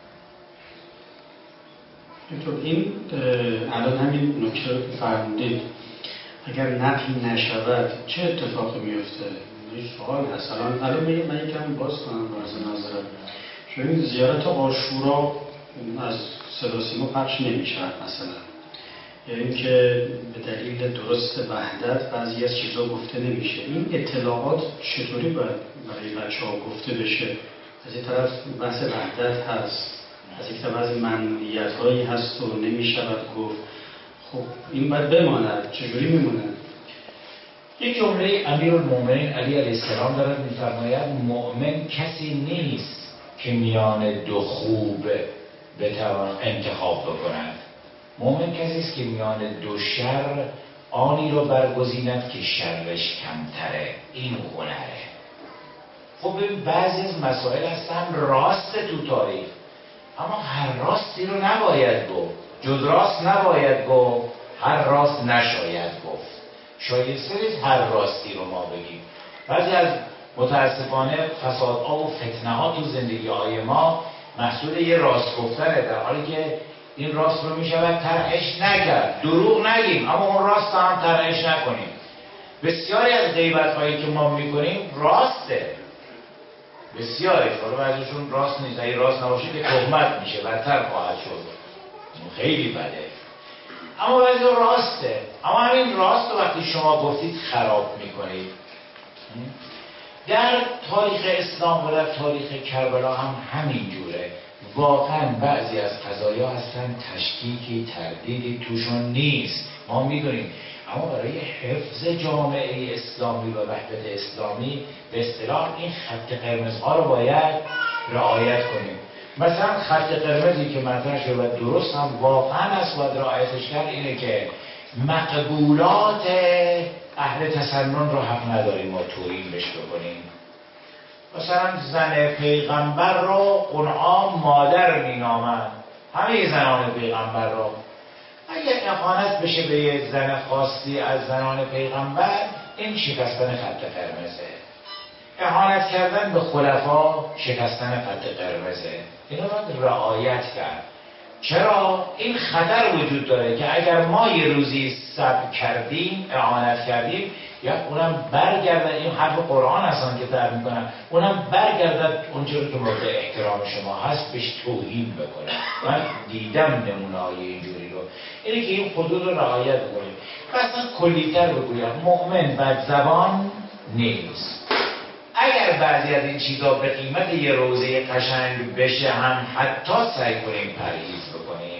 اینطور این الان همین نکته رو فرمودید اگر نقل نشود چه اتفاقی میفته؟ این سوال هست. الان الان میگم من یکم باز کنم باز نظرم. چون زیارت عاشورا از صدا و سیما پخش نمیشود مثلا، یا یعنی اینکه به دلیل درست وحدت بعضی از چیزا گفته نمیشه. این اطلاعات چطوری باید برای بچه‌ها گفته بشه؟ از این طرف بحث وحدت هست، از یک طرف از ممنوعیت‌هایی هست و نمیشود گفت. خب این باید بماند، چجوری میمونه؟ یک جمله امیرالمومنین علی علیه السلام دارد میفرماید مؤمن کسی نیست که میان دو خوب بتوان انتخاب بکند. مؤمن کسی است که میان دو شر آنی رو برگزیند که شرش کمتره. این هنره. خب ببین بعضی از مسائل هستن راست تو تاریخ، اما هر راستی رو نباید گفت، جز راست نباید گفت، هر راست نشاید گفت. شایسته نیست هر راستی رو ما بگیم. بعضی از متاسفانه فسادها و فتنه ها تو زندگی های ما محصول یه راست گفتنه، در حالی که این راست رو میشود طرحش نکرد. دروغ نگیم اما اون راست هم طرحش نکنیم. بسیاری از غیبت هایی که ما میکنیم راسته، بسیاری، حالا بعضیشون راست نیست، اگه راست نباشه که تهمت میشه، بدتر خواهد شد، خیلی بده. اما بعضی راسته، اما همین راست رو وقتی شما گفتید خراب میکنید. در تاریخ اسلام و در تاریخ کربلا هم همین جوره. واقعا بعضی از قضایا هستن تشکیکی تردیدی توشون نیست، ما میدونیم، اما برای حفظ جامعه اسلامی و وحدت اسلامی به اصطلاح این خط قرمزها رو باید رعایت کنیم. مثلا خط قرمزی که مطرح شده و درست هم واقعا از باید رعایتش کرد اینه که مقبولات اهل تسنن رو حق نداریم ما توهین بهش بکنیم. مثلا زن پیغمبر رو قرآن مادر مینامند، همه زنان پیغمبر رو. اگر اهانت بشه به یه زن خاصی از زنان پیغمبر، این شکستن خط قرمزه. اهانت کردن به خلفا شکستن خط قرمزه. اینو باید رعایت کرد. چرا؟ این خطر وجود داره که اگر ما یه روزی سب کردیم، اهانت کردیم، یا اونم برگردد، این حرف قرآن هستن که در میکنن، اونم برگردد اونجوری که مورد احترام شما هست بهش توهین بکنه. من دیدم نمونه های اینجوری رو. اینه که این حدود رو رعایت کنیم. مثلا کلیتر بگویم مؤمن بد زبان نیست. اگر بعضی از این چیزا به قیمت یه روزه قشنگ بشه هم حتی سعی کنیم پرهیز بکنیم.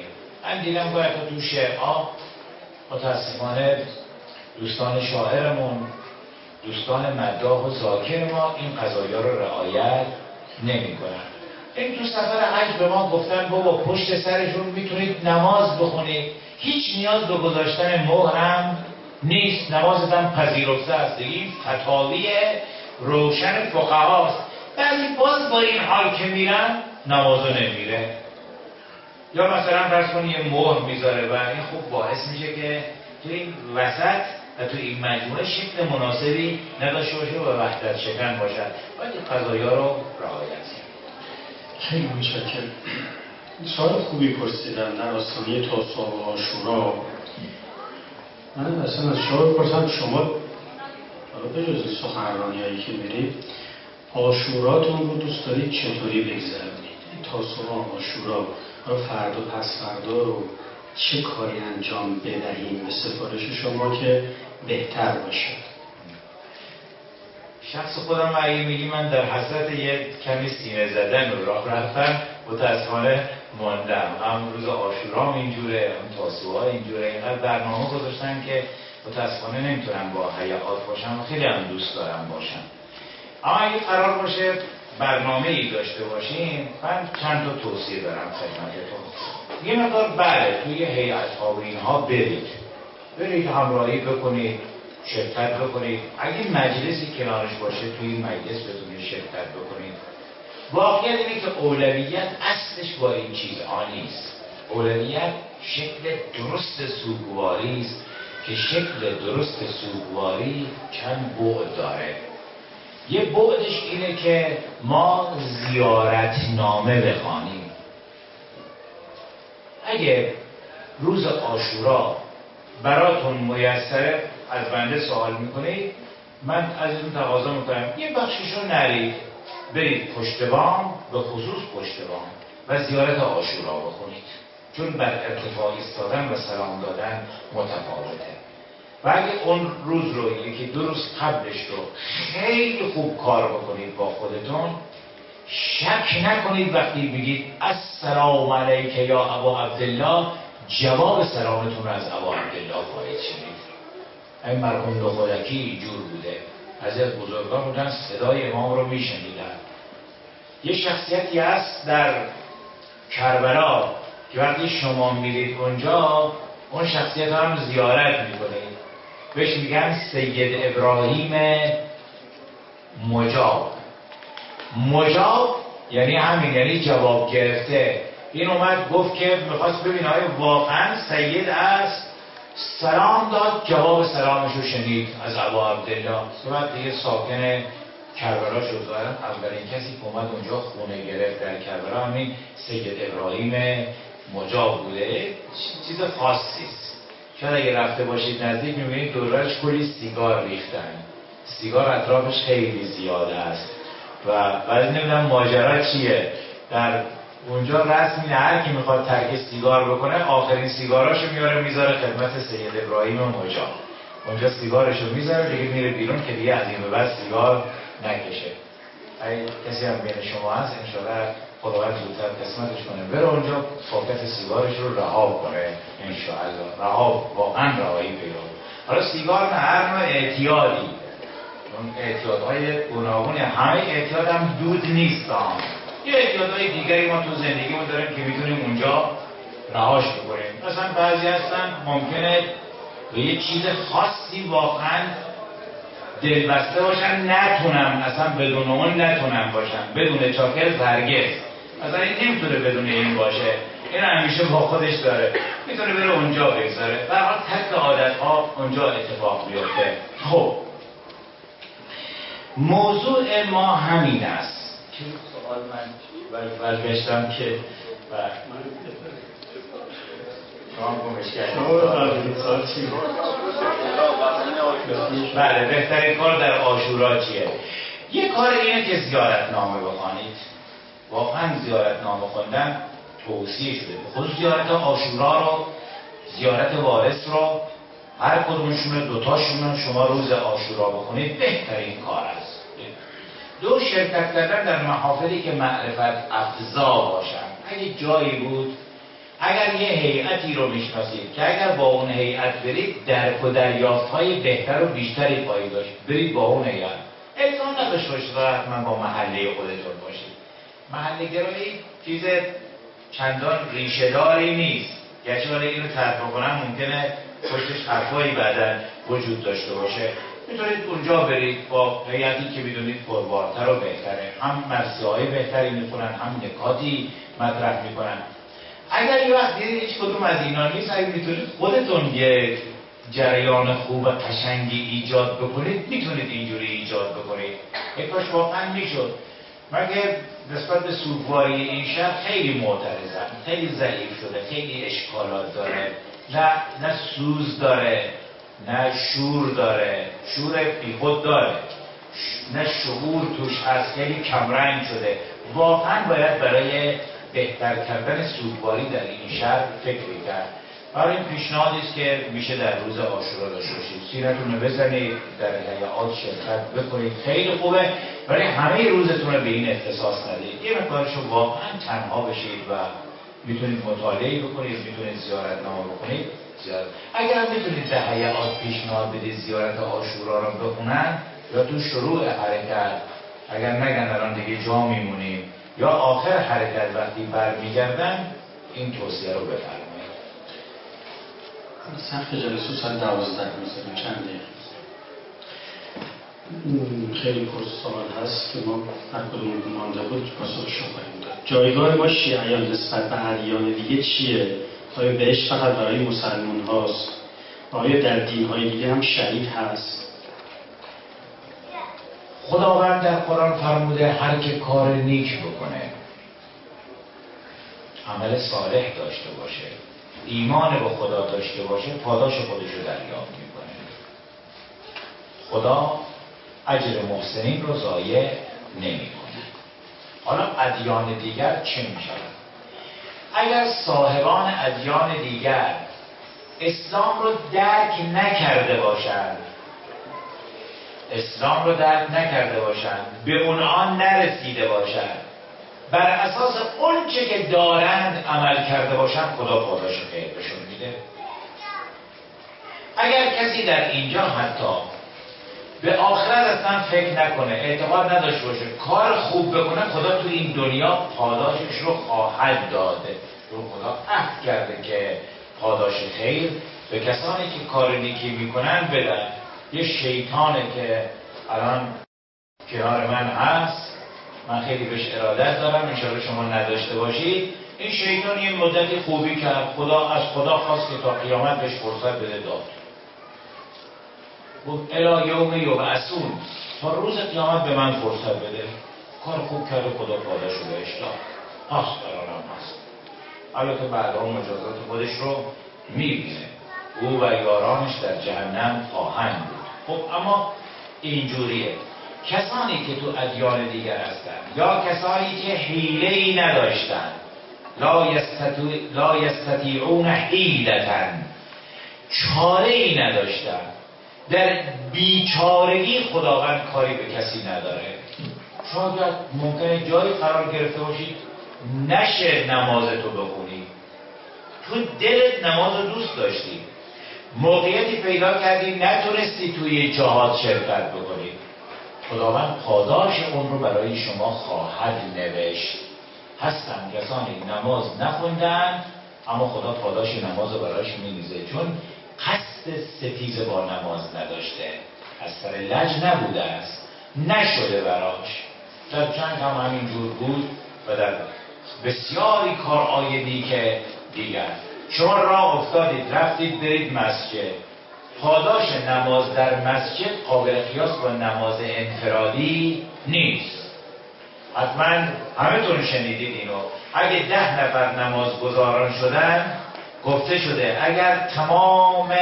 من دیدم باید تو شعرها متاسفانه دوستان شاعرمون، دوستان مداح و ذاکر ما این قضایا رو رعایت نمی‌کنن. این تو سفر حج به ما گفتن بابا پشت سرشون میتونید نماز بخونید، هیچ نیاز به گذاشتن مهرم نیست، نمازتان پذیرفته است. این فتاوی روشن فقهاست. بعضی باز با این حال که میرن نمازو نمیره، یا مثلا فرض کنید یه مهر میذاره و این خوب باعث میشه که تو این وسط و تو این مجموعه شکل مناسبی نداشته باشه و وحدت شکن باشد. باید این قضایا رو رعایت کنید. خیلی متشکرم. سوال خوبی پرسیدن در آستانه تاسوعا و عاشورا. من اصلا از شما بپرسم، شما حالا به جز سخنرانی‌هایی که میرید عاشوراتون رو دوست دارید چطوری بگذرونید؟ تاسوعا، عاشورا، فردا پس فردا رو چه کاری انجام بدهیم به سفارش شما که بهتر باشه؟ شخص خودم اگه میگی من در حسرت یه کمی سینه زدن رو راه رفتن متاسفانه ماندم. هم روز عاشورا هم اینجوره، هم تاسوعا اینجوره. اینقدر برنامه گذاشتن که متاسفانه نمیتونم با حیات باشم و خیلی هم دوست دارم باشم. اما اگه قرار باشه برنامه‌ای داشته باشیم، من چند تا توصیه دارم خدمتتون. یه مقدار بله توی هیئت‌ها و اینها برید برید همراهی بکنید، شرکت بکنید. اگه مجلسی کنارش باشه توی این مجلس بتونید شرکت بکنید. واقعیت اینه که اولویت اصلش با این چیزها نیست. اولویت شکل درست سوگواری است که شکل درست سوگواری چند بعد داره. یه بعدش اینه که ما زیارتنامه بخوانیم. اگه روز عاشورا براتون میسره از بنده سوال میکنید، من ازتون تقاضا میکنم یه بخشیشو نرید، برید پشت بام، به خصوص پشت بام و زیارت عاشورا بخونید، چون بر ارتفاع ایستادن و سلام دادن متفاوته. و اگه اون روز رو یکی دو روز قبلش رو خیلی خوب کار بکنید با خودتون، شک نکنید وقتی بگید السلام علیک یا ابا عبدالله جواب سلامتون از ابا عبدالله خواهید شنید. این مرحوم دخولکی اینجور بوده، از از بزرگان بودن صدای امام رو میشنیدن. یه شخصیتی هست در کربلا که وقتی شما میرید اونجا اون شخصیت هم زیارت میکنید، بهش میگن سید ابراهیم مجاب. مجاب یعنی همین، یعنی جواب گرفته. این اومد گفت که میخواست ببینه آیا واقعا سید است، سلام داد، جواب سلامش رو شنید از ابا عبدالله. بعد دیگه ساکن کربلا شد. اولین کسی که اومد اونجا خونه گرفت در کربلا همین سید ابراهیم مجاب بوده. چیز خاصی است. شاید اگه رفته باشید نزدیک میبینید دورش کلی سیگار ریختن. سیگار اطرافش خیلی زیاده است و بعد نمیدونم ماجرا چیه. در اونجا رسم اینه هر کی میخواد ترک سیگار بکنه آخرین سیگاراشو میاره میذاره خدمت سید ابراهیم مجاب. اونجا سیگارشو میذاره دیگه میره بیرون که دیگه از این به بعد سیگار نکشه. اگه کسی هم بین شما هست انشاءالله خداوند زودتر قسمتش کنه بره اونجا پاکت سیگارش رو رها کنه انشاءالله. رها واقعا رهایی پیدا. حالا سیگار نه، هر نوع اعتیادی، اون اعتیادهای گوناگون، همه اعتیاد هم دود نیست هم. یه اعتیادهای دیگری ما تو زندگیمون داریم که میتونیم اونجا رهاش بکنیم. مثلا بعضی هستن ممکنه به یه چیز خاصی واقعا دلبسته باشن، نتونم اصلا بدون اون نتونم باشن، بدون چاکر هرگز. مثلا این نمیتونه بدون این باشه، این همیشه با خودش داره، میتونه بره اونجا بگذاره. به هر حال تک عادت ها اونجا اتفاق بیفته. خب موضوع ما همین است که سوال من برگشتم که بله بهترین کار در عاشورا چیه؟ یه کار اینه که زیارتنامه بخوانید. واقعا زیارتنامه خوندن توصیه شده، خصوص زیارت عاشورا رو، زیارت وارث رو، هر کدومشون دوتاشون شما روز عاشورا بخونید بهترین کار است. دو شرکت کردن در محافلی که معرفت افزا باشن. اگه جایی بود اگر یه هیئتی رو میشناسید که اگر با اون هیئت برید درک و دریافت‌های بهتر و بیشتری خواهید داشت، برید با اون هیئت. الزام نداشته باشید حتما با محله خودتون باشید. محله گرایی چیز چندان ریشه‌داری نیست. گرچه ولی اینو طرح کنم ممکنه پشتش حرفایی بعداً وجود داشته باشه. میتونید اونجا برید با هیئتی که میدونید پربارتر و بهتره، هم مرسیه‌های بهتری میکنن، هم نکاتی مطرح میکنن. اگر یه وقت دیدید هیچ کدوم از اینا نیست، اگه میتونید خودتون یک جریان خوب و قشنگی ایجاد بکنید، میتونید اینجوری ایجاد بکنید. یک کاش واقعا میشد. مگه نسبت به سوگواری این شهر خیلی معترضم، خیلی ضعیف شده، خیلی اشکالات داره، نه نه سوز داره، نه شور داره، شور بیخود داره، نه شعور توش هست، خیلی کمرنگ شده. واقعا باید برای بهتر کردن سوگواری در این شهر فکر کرد. برای این پیشنهادی است که میشه در روز عاشورا داشته باشید. سیرتون رو بزنید، در هیئات شرکت بکنید، خیلی خوبه. برای همه روزتون رو به این اختصاص ندید. یه مقدارشو واقعا تنها بشید و میتونید مطالعه بکنید، میتونید زیارتنامه بکنید. زیارت. اگر هم میتونید در هیئات پیشنهاد بدید زیارت عاشورا رو بخونن یا تو شروع حرکت، اگر نگن الان دیگه جا میمونیم، یا آخر حرکت وقتی برمیگردن، این توصیه رو بفرمایید. سقف جلسه ساعت دوازده میزنیم، چند دقیقه خیلی پرسوال هست که ما هر کدوم مانده بود پاسخش رو خواهیم داد. جایگاه ما شیعیان نسبت به ادیان دیگه چیه؟ آیا بهشت فقط برای مسلمان هاست؟ آیا در دین های دیگه هم شریک هست؟ خداوند در قرآن فرموده هر که کار نیک بکنه، عمل صالح داشته باشه، ایمان به خدا داشته باشه، پاداش خودش رو دریافت میکنه. خدا اجر محسنین رو ضایع نمیکنه. حالا ادیان دیگر چه میشود؟ اگر صاحبان ادیان دیگر اسلام رو درک نکرده باشند، اسلام رو درک نکرده باشند، به اون آن نرسیده باشند، بر اساس اون چه که دارند عمل کرده باشند، خدا پاداش خیر بهشون میده. اگر کسی در اینجا حتی به آخرت اصلا فکر نکنه، اعتقاد نداشته باشه، کار خوب بکنه، خدا تو این دنیا پاداشش رو خواهد داده. چون خدا عهد کرده که پاداش خیر به کسانی که کار نیکی میکنن بدن. یه شیطانه که الان کنار من هست، من خیلی بهش ارادت دارم، انشاءالله شما نداشته باشید. این شیطان یه مدتی خوبی کرد، خدا از خدا خواست که تا قیامت بهش فرصت بده، داد. گفت الی یوم یبعثون، تا روز قیامت به من فرصت بده. کار خوب کرده، خدا پاداش رو بهش داد. هست قرارم هست. البته بعدها مجازات خودش رو میبینه. او و یارانش در جهنم خواهند بود. خب اما اینجوریه، کسانی که تو ادیان دیگر هستن یا کسانی که حیله‌ای نداشتن، لا یستطیع لا یستطیعون حیلةً، چاره‌ای نداشتن، در بیچارگی خداوند کاری به کسی نداره. شاید ممکنه جایی قرار گرفته باشید نشه نمازتو بخونی، تو دلت نماز رو دوست داشتی، موقعیتی پیدا کردی نتونستی توی جهاد شرکت بکنی، خداوند پاداش اون رو برای شما خواهد نوشت. هستن کسانی نماز نخوندن اما خدا پاداش نماز رو براش می‌نویسه، چون قصد ستیزه با نماز نداشته، از سر لج نبوده است، نشده براش. در جنگ هم همینجور بود و در بسیاری کارآیدی که دیگر. شما راه افتادید رفتید برید مسجد، پاداش نماز در مسجد قابل قیاس با نماز انفرادی نیست. حتما همه تون شنیدید اینو. اگه ده نفر نماز گزاران شدن، گفته شده اگر تمام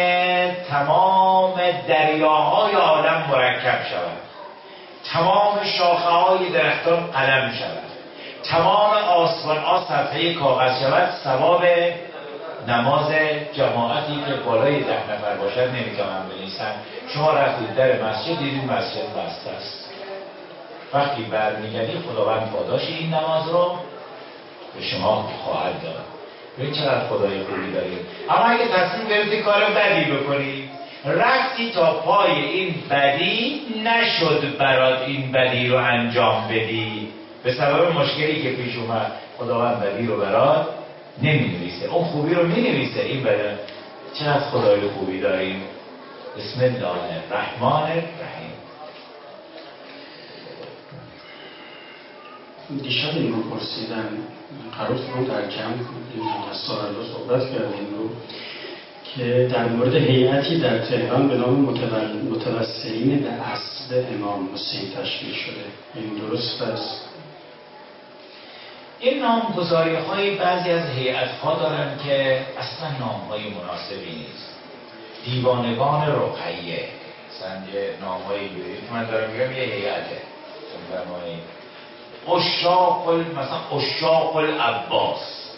تمام دریاهای عالم مرکب شود، تمام شاخه های درختان قلم شود، تمام آسمان ها صفحه کاغذ شود، ثواب نماز جماعتی که بالای ده نفر باشد نمیتونن بنویسن. شما رفتید در مسجد دیدید مسجد بسته است، وقتی برمیگردید خداوند پاداش این نماز رو به شما خواهد داد. ببین چقدر خدای خوبی داریم. اما اگه تصمیم گرفتی کار بدی بکنی، رفتی تا پای این بدی، نشد برات این بدی رو انجام بدی، به سبب مشکلی که پیش اومد خداوند بدی رو برات نمی-نویسه، اون خوبی رو می-نویسه. این بدی چقدر خدای خوبی داریم. بسم الله الرحمن الرحیم. دیشب این رو پرسیدن، قرار رو در جمع کنیم از سارالو صحبت کردیم رو که در مورد هیئتی در تهران به نام متوسلین به اصل امام حسین تشکیل شده. این درست است؟ این نامگذاری های بعضی از هیئت ها دارن که اصلا نام های مناسبی نیست. دیوانگان رقیه مثلا یه نام های اینجوری که من دارم میگم یه هیئته. اشاق مثلا اشاق العباس،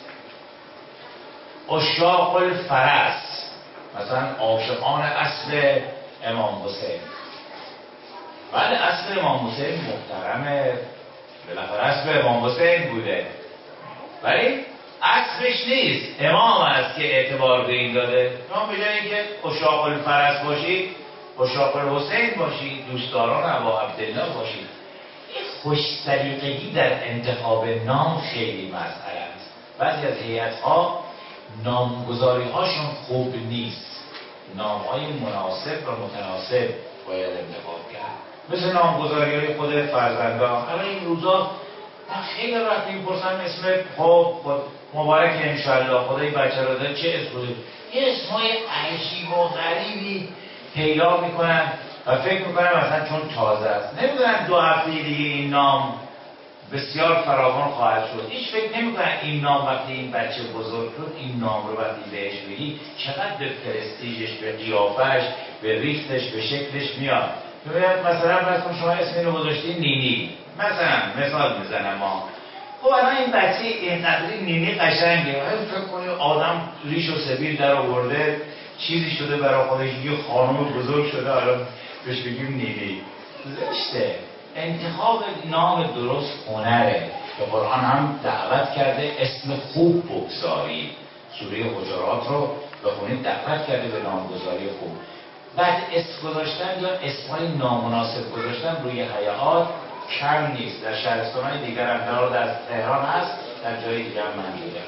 اشاق الفرس، مثلا عاشقان اصل امام حسین. بعد اصل امام حسین محترمه، بالاخره اصل امام حسین بوده، ولی اصلش نیست، امام است که اعتبار به این داده. شما به جای اینکه اشاق الفرس باشید، اشاق الحسین باشید، دوستداران ابا عبدالله باشید. خوش سلیقگی در انتخاب نام خیلی مسئله است. بعضی از هیئت‌ها نامگذاری هاشون خوب نیست، نام‌های مناسب و متناسب باید انتخاب کرد. مثل نامگذاری های خود فرزندان. الان این روزا من خیلی وقت میپرسم اسم خب مبارک انشالله خدای بچه رو داد، چه اسمی؟ یه اسمای عجیب و غریبی پیدا میکنن و فکر میکنم مثلا چون تازه است، نمیدونم دو هفته دیگه این نام بسیار فراوان خواهد شد. هیچ فکر نمیکنم این نام وقتی این بچه بزرگ شد، این نام رو وقتی بهش بگی چقدر به پرستیژش، به قیافش، به ریختش، به شکلش میاد. مثلا مثلا شما اسم اینو گذاشتی نینی، مثلا مثال میزنم ما، خب الان این بچه اینقدری نینی قشنگه، فکر کنی آدم ریش و سبیل در آورده، چیزی شده برای خودش، یه خانم بزرگ شده، الان بهش بگیم نینی. زشته. انتخاب نام درست هنره که قرآن هم دعوت کرده اسم خوب بگذاری. سوره حجرات رو بخونید، دعوت کرده به نامگذاری خوب. بعد اسم گذاشتن یا اسمای نامناسب گذاشتن روی هیئات کم نیست. در شهرستان‌های دیگر هم در تهران هست، در جای دیگر هم موجوده.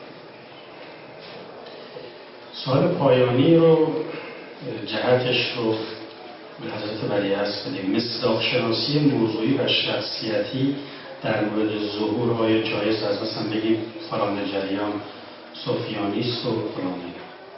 سوال پایانی رو جهتش رو به حضرت ولی عصر بدیم. مصداق شناسی موضوعی و شخصیتی در مورد ظهورهای جایز از مثلا بگیم فلان جریان سفیانیست و فلانی.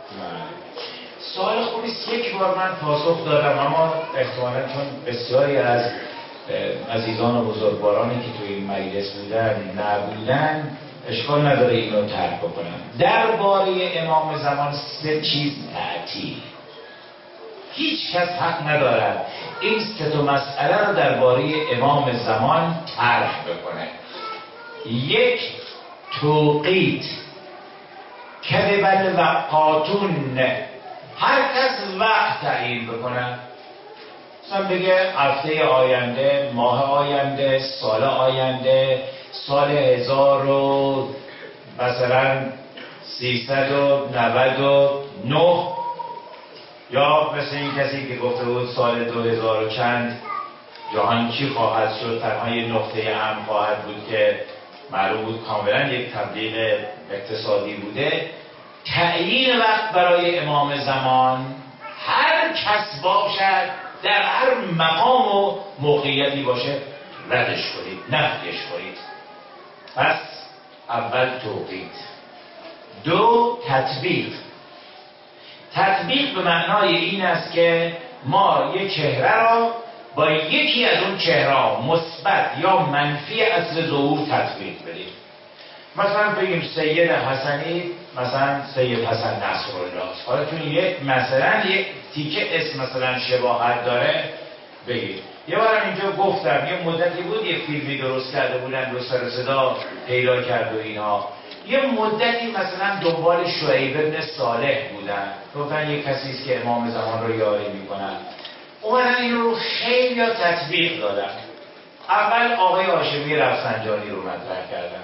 سوال خوبیست. یک بار من پاسخ دادم، اما احتمالاً چون بسیاری از عزیزان و بزرگوارانی که توی این مجلس بودن نبودن، اشکال نداره اینو ترک بکنم. درباره امام زمان سه چیز تعطیل، هیچ کس حق ندارد این سه تا مسئله رو درباره امام زمان طرح بکنه. یک، توقیت، کذب الوقاتون، هر کس وقت تعیین بکنه، مثلا بگه هفته آینده، ماه آینده، سال آینده، سال هزار و مثلا سیصد و نود و نه، یا مثل این کسی که گفته بود سال دو هزار و چند جهان چی خواهد شد، تنها یه نقطه اهم خواهد بود که معلوم بود کاملا یک تبلیغ اقتصادی بوده. تعیین وقت برای امام زمان هر کس باشد، در هر مقام و موقعیتی باشه، ردش کنید، نفیش کنید. پس اول توقیت. دو، تطبیق. تطبیق به معنای این است که ما یک چهره را با یکی از اون چهره مثبت یا منفی اصل ظهور تطبیق بدیم. مثلا بگیم سید حسنی مثلا سید حسن نصرالله، حالا چون یک مثلا یک تیکه اسم مثلا شباهت داره بگید. یه بارم اینجا گفتم یه مدتی بود یه فیلمی درست کرده بودن، رو سر صدا پیدا کرد و اینا، یه مدتی مثلا دنبال شعیب بن صالح بودن، گفتن یه کسیست که امام زمان رو یاری میکنن، اومدن این رو خیلی تطبیق دادن. اول آقای هاشمی رفسنجانی رو مطرح کردن،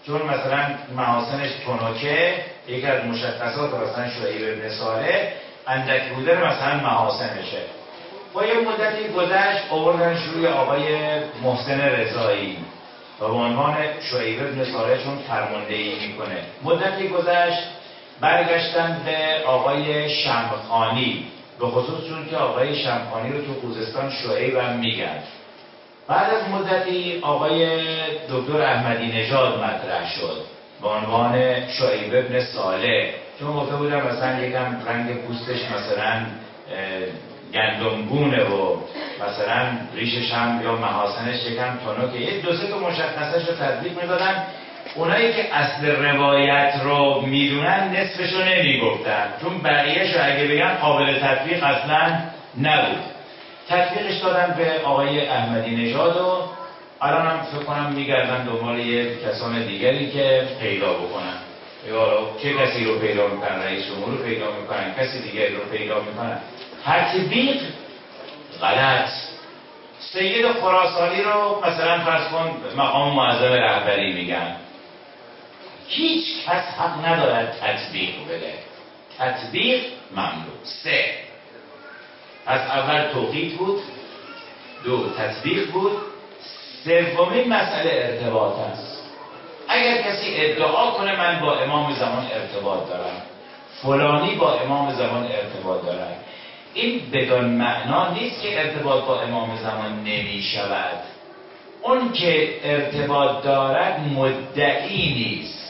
چون مثلا محاسنش تنکه، یکی از مشخصات مثلا شعیب ابن صالح اندک بودن مثلا محاسنشه. با یه مدتی گذشت آوردن روی آقای محسن رضایی و به عنوان شعیب ابن صالح چون فرماندهی میکنه. مدتی گذشت برگشتن به آقای شمخانی، به خصوص چون که آقای شمخانی رو تو خوزستان شعیب هم میگن. بعد از مدتی آقای دکتر احمدی نژاد مطرح شد به عنوان شعیب ابن صالح، چون گفته بودم مثلا یکم رنگ پوستش مثلا گندمگونه و مثلا ریشش هم یا محاسنش یکم تنکه، یه دو سه تا مشخصش رو تطبیق میدادن. اونایی که اصل روایت رو میدونن نصفش رو نمیگفتن، چون بقیهش رو اگه بگن قابل تطبیق اصلا نبود. تطبیقش دادن به آقای احمدی نژاد و الان هم فکر کنم میگردن دنبال یه کسان دیگری که پیدا بکنن. یا چه کسی رو پیدا میکنن؟ رئیس جمهور رو پیدا میکنن، کسی دیگری رو پیدا میکنن. تطبیق غلط. سید خراسانی رو مثلا فرض کن مقام معظم رهبری میگن، هیچ کس حق ندارد تطبیق بده. تطبیق ممنوع. سه، از اول توقیت بود، دو تطبیق بود، سومین مسئله ارتباط است. اگر کسی ادعا کنه من با امام زمان ارتباط دارم، فلانی با امام زمان ارتباط دارم، این بدان معنا نیست که ارتباط با امام زمان نمی شود. اون که ارتباط دارد مدعی نیست،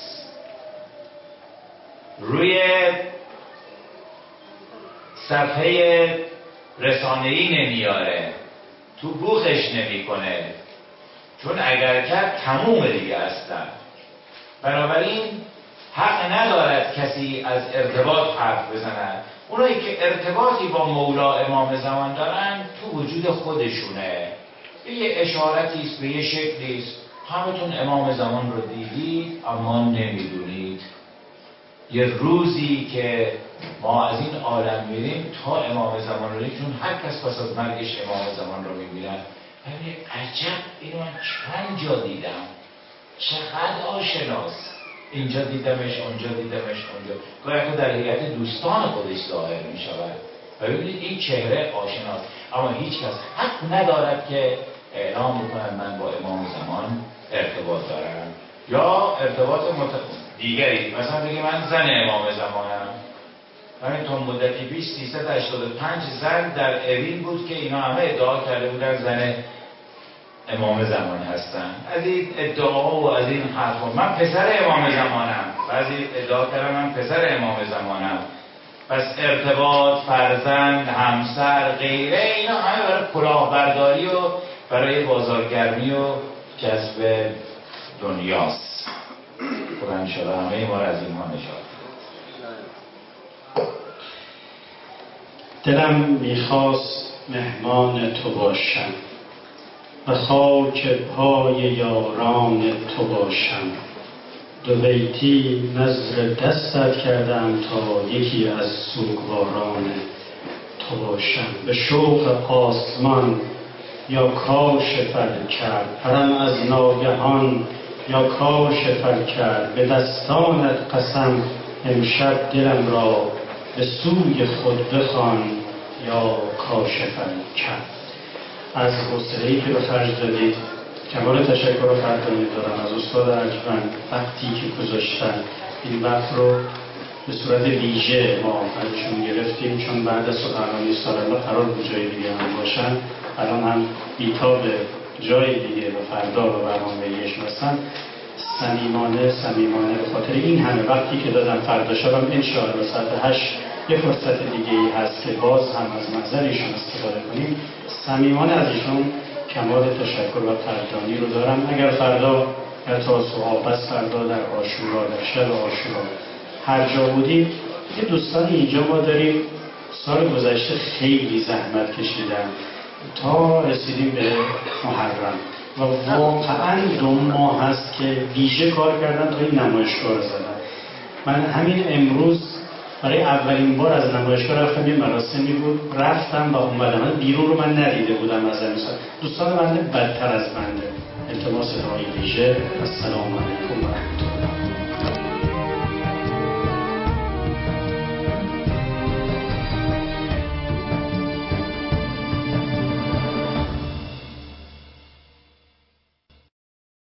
روی صفحه رسانه‌ای نمیاره، تو بوخش نمیکنه، چون اگر کرد تموم دیگه هستن. بنابراین حق ندارد کسی از ارتباط حرف بزند. اونایی که ارتباطی با مولا امام زمان دارن تو وجود خودشونه، یه اشارتی است، به یه شکلی است. همتون امام زمان رو دیدید اما نمیدونید. یه روزی که ما از این عالم میریم تا امام زمان رو دیدیم، چون هر کس پس از مرگش امام زمان رو میبینن. ببینید عجب، اینو من چند جا دیدم، چقدر آشناست. اینجا دیدمش، اونجا دیدمش، اونجا. گاهی که در هیئت دوستان خودش ظاهر می شود. و ببینید این چهره آشناست، اما هیچ کس حق ندارد که اعلام بکنن من با امام زمان ارتباط دارم یا ارتباط مت... دیگری. مثلا بگه من زن امام زمانم. همین تا مدتی پیش سیصد و هشتاد و پنج زن در اوین بود که اینا همه ادعا کرده بودن زن امام زمان هستن. از این ادعا و از این حرفا، من پسر امام زمانم، بعضی ادعا کردن من پسر امام زمانم. پس ارتباط، فرزند، همسر، غیره، اینا همه برای کلاهبرداری و برای بازارگرمی و جذب دنیاست. خدا انشاءالله همه ما را از اینها نجات. دلم میخواست مهمان تو باشم و خاک پای یاران تو باشم. دو بیتی نذر دستت کردم تا یکی از سوگواران تو باشم. به شوق آسمان یا کاش فر کرد، پرم از ناگهان یا کاش فر کرد. به دستانت قسم امشب دلم را به سوی خود بخوان یا کاش فر کرد. از حوصله‌ای که به خرج دادید کمال تشکر و قدردانی دارم از استاد ارجمند. وقتی که گذاشتن این وقت رو به صورت ویژه ما ازشون گرفتیم، چون بعد از سخنرانی سالانه قرار بود جای دیگه هم باشن، الان هم بیتاب جای دیگه و فردا و برنامه‌ایش هستن. صمیمانه صمیمانه به خاطر این همه وقتی که دادم، فردا شبم انشاءالله ساعت هشت یه فرصت دیگه ای هست که باز هم از محضر ایشون استفاده کنیم. صمیمانه از ایشون کمال تشکر و قدردانی رو دارم. اگر فردا در تاسوعا، پس فردا در عاشورا، در شب عاشورا هر جا بودیم، یه دوستان اینجا ما داریم سال گذشته خیلی زحمت کشیدن تا رسیدیم به محرم و واقعا دو ماه هست که ویژه کار کردن تا این نمایشگاه رو زدن. من همین امروز برای اولین بار از نمایشگاه رفتم، یه مراسمی بود، رفتم و اومدم. بیرون رو من ندیده بودم از امسال. دوستان بنده بدتر از بنده، التماس دعای ویژه. السلام علیکم و رحمت الله.